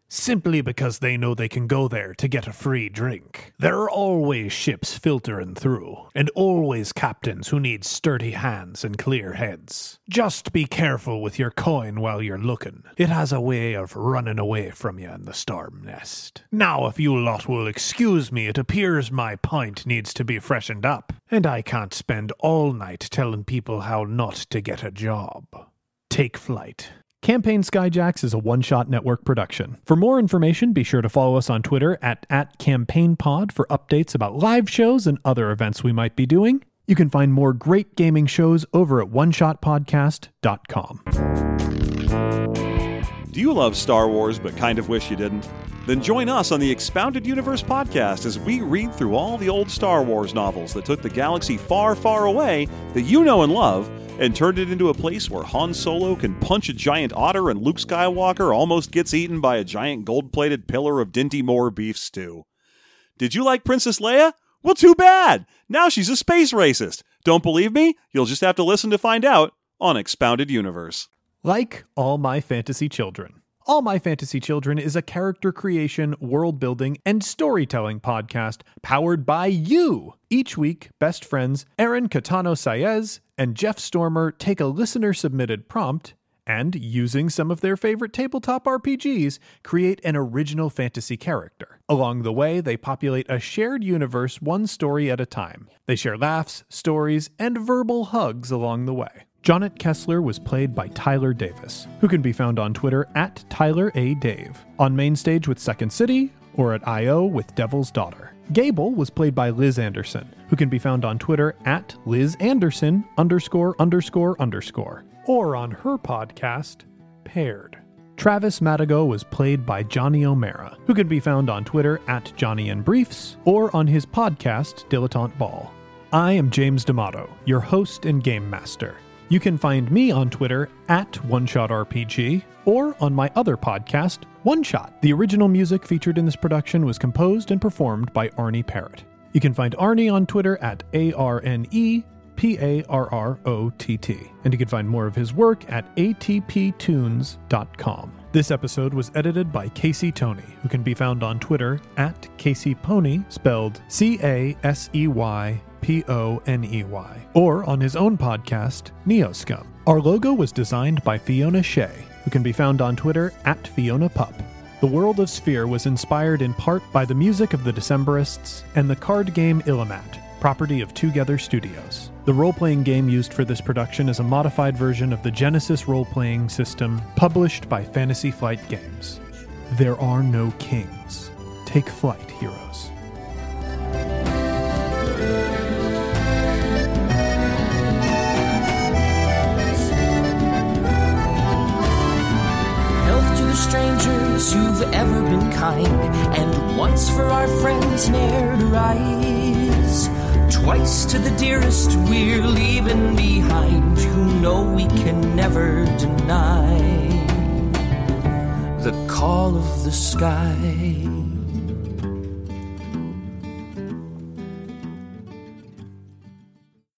[SPEAKER 8] simply because they know they can go there to get a free drink. There are always ships filtering through, and always captains who need sturdy hands and clear heads. Just be careful with your coin while you're looking. It has a way of running away from you in the storm nest. Now, if you lot will excuse me, it appears my pint needs to be freshened up, and I can't spend all night telling people how not to get a job. Take flight. Campaign Skyjacks is a one-shot network production. For more information, be sure to follow us on Twitter at, at CampaignPod for updates about live shows and other events we might be doing. You can find more great gaming shows over at one shot podcast dot com.
[SPEAKER 11] Do you love Star Wars but kind of wish you didn't? Then join us on the Expounded Universe podcast as we read through all the old Star Wars novels that took the galaxy far, far away that you know and love and turned it into a place where Han Solo can punch a giant otter and Luke Skywalker almost gets eaten by a giant gold-plated pillar of Dinty Moore beef stew. Did you like Princess Leia? Well, too bad! Now she's a space racist. Don't believe me? You'll just have to listen to find out on Expounded Universe.
[SPEAKER 8] Like All My Fantasy Children. All My Fantasy Children is a character creation, world building, and storytelling podcast powered by you. Each week, best friends Aaron Catano Saez and Jeff Stormer take a listener-submitted prompt and, using some of their favorite tabletop R P Gs, create an original fantasy character. Along the way, they populate a shared universe one story at a time. They share laughs, stories, and verbal hugs along the way. Jonnet Kessler was played by Tyler Davis, who can be found on Twitter at Tyler A. Dave, on Mainstage with Second City, or at I O with Devil's Daughter. Gable was played by Liz Anderson, who can be found on Twitter at Liz Anderson underscore underscore underscore, or on her podcast, Paired. Travis Madigo was played by Johnny O'Mara, who can be found on Twitter at Johnny and Briefs, or on his podcast, Dilettante Ball. I am James D'Amato, your host and game master. You can find me on Twitter at OneShotRPG or on my other podcast, One Shot. The original music featured in this production was composed and performed by Arnie Parrott. You can find Arnie on Twitter at A R N E P A R R O T T. And you can find more of his work at A T P tunes dot com. This episode was edited by Casey Toney, who can be found on Twitter at Casey Pony, spelled C A S E Y P O N E Y, or on his own podcast, Neoscum. Our logo was designed by Fiona Shea, who can be found on Twitter at Fiona Pup. The world of Sphere was inspired in part by the music of the Decemberists and the card game Illimat, property of Together Studios. The role-playing game used for this production is a modified version of the Genesis role-playing system published by Fantasy Flight Games. There are no kings. Take flight, heroes.
[SPEAKER 12] Health to the strangers who've ever been kind, and once for our friends ne'er to rise. Twice to the dearest we're leaving behind, who know we can never deny the call of the sky.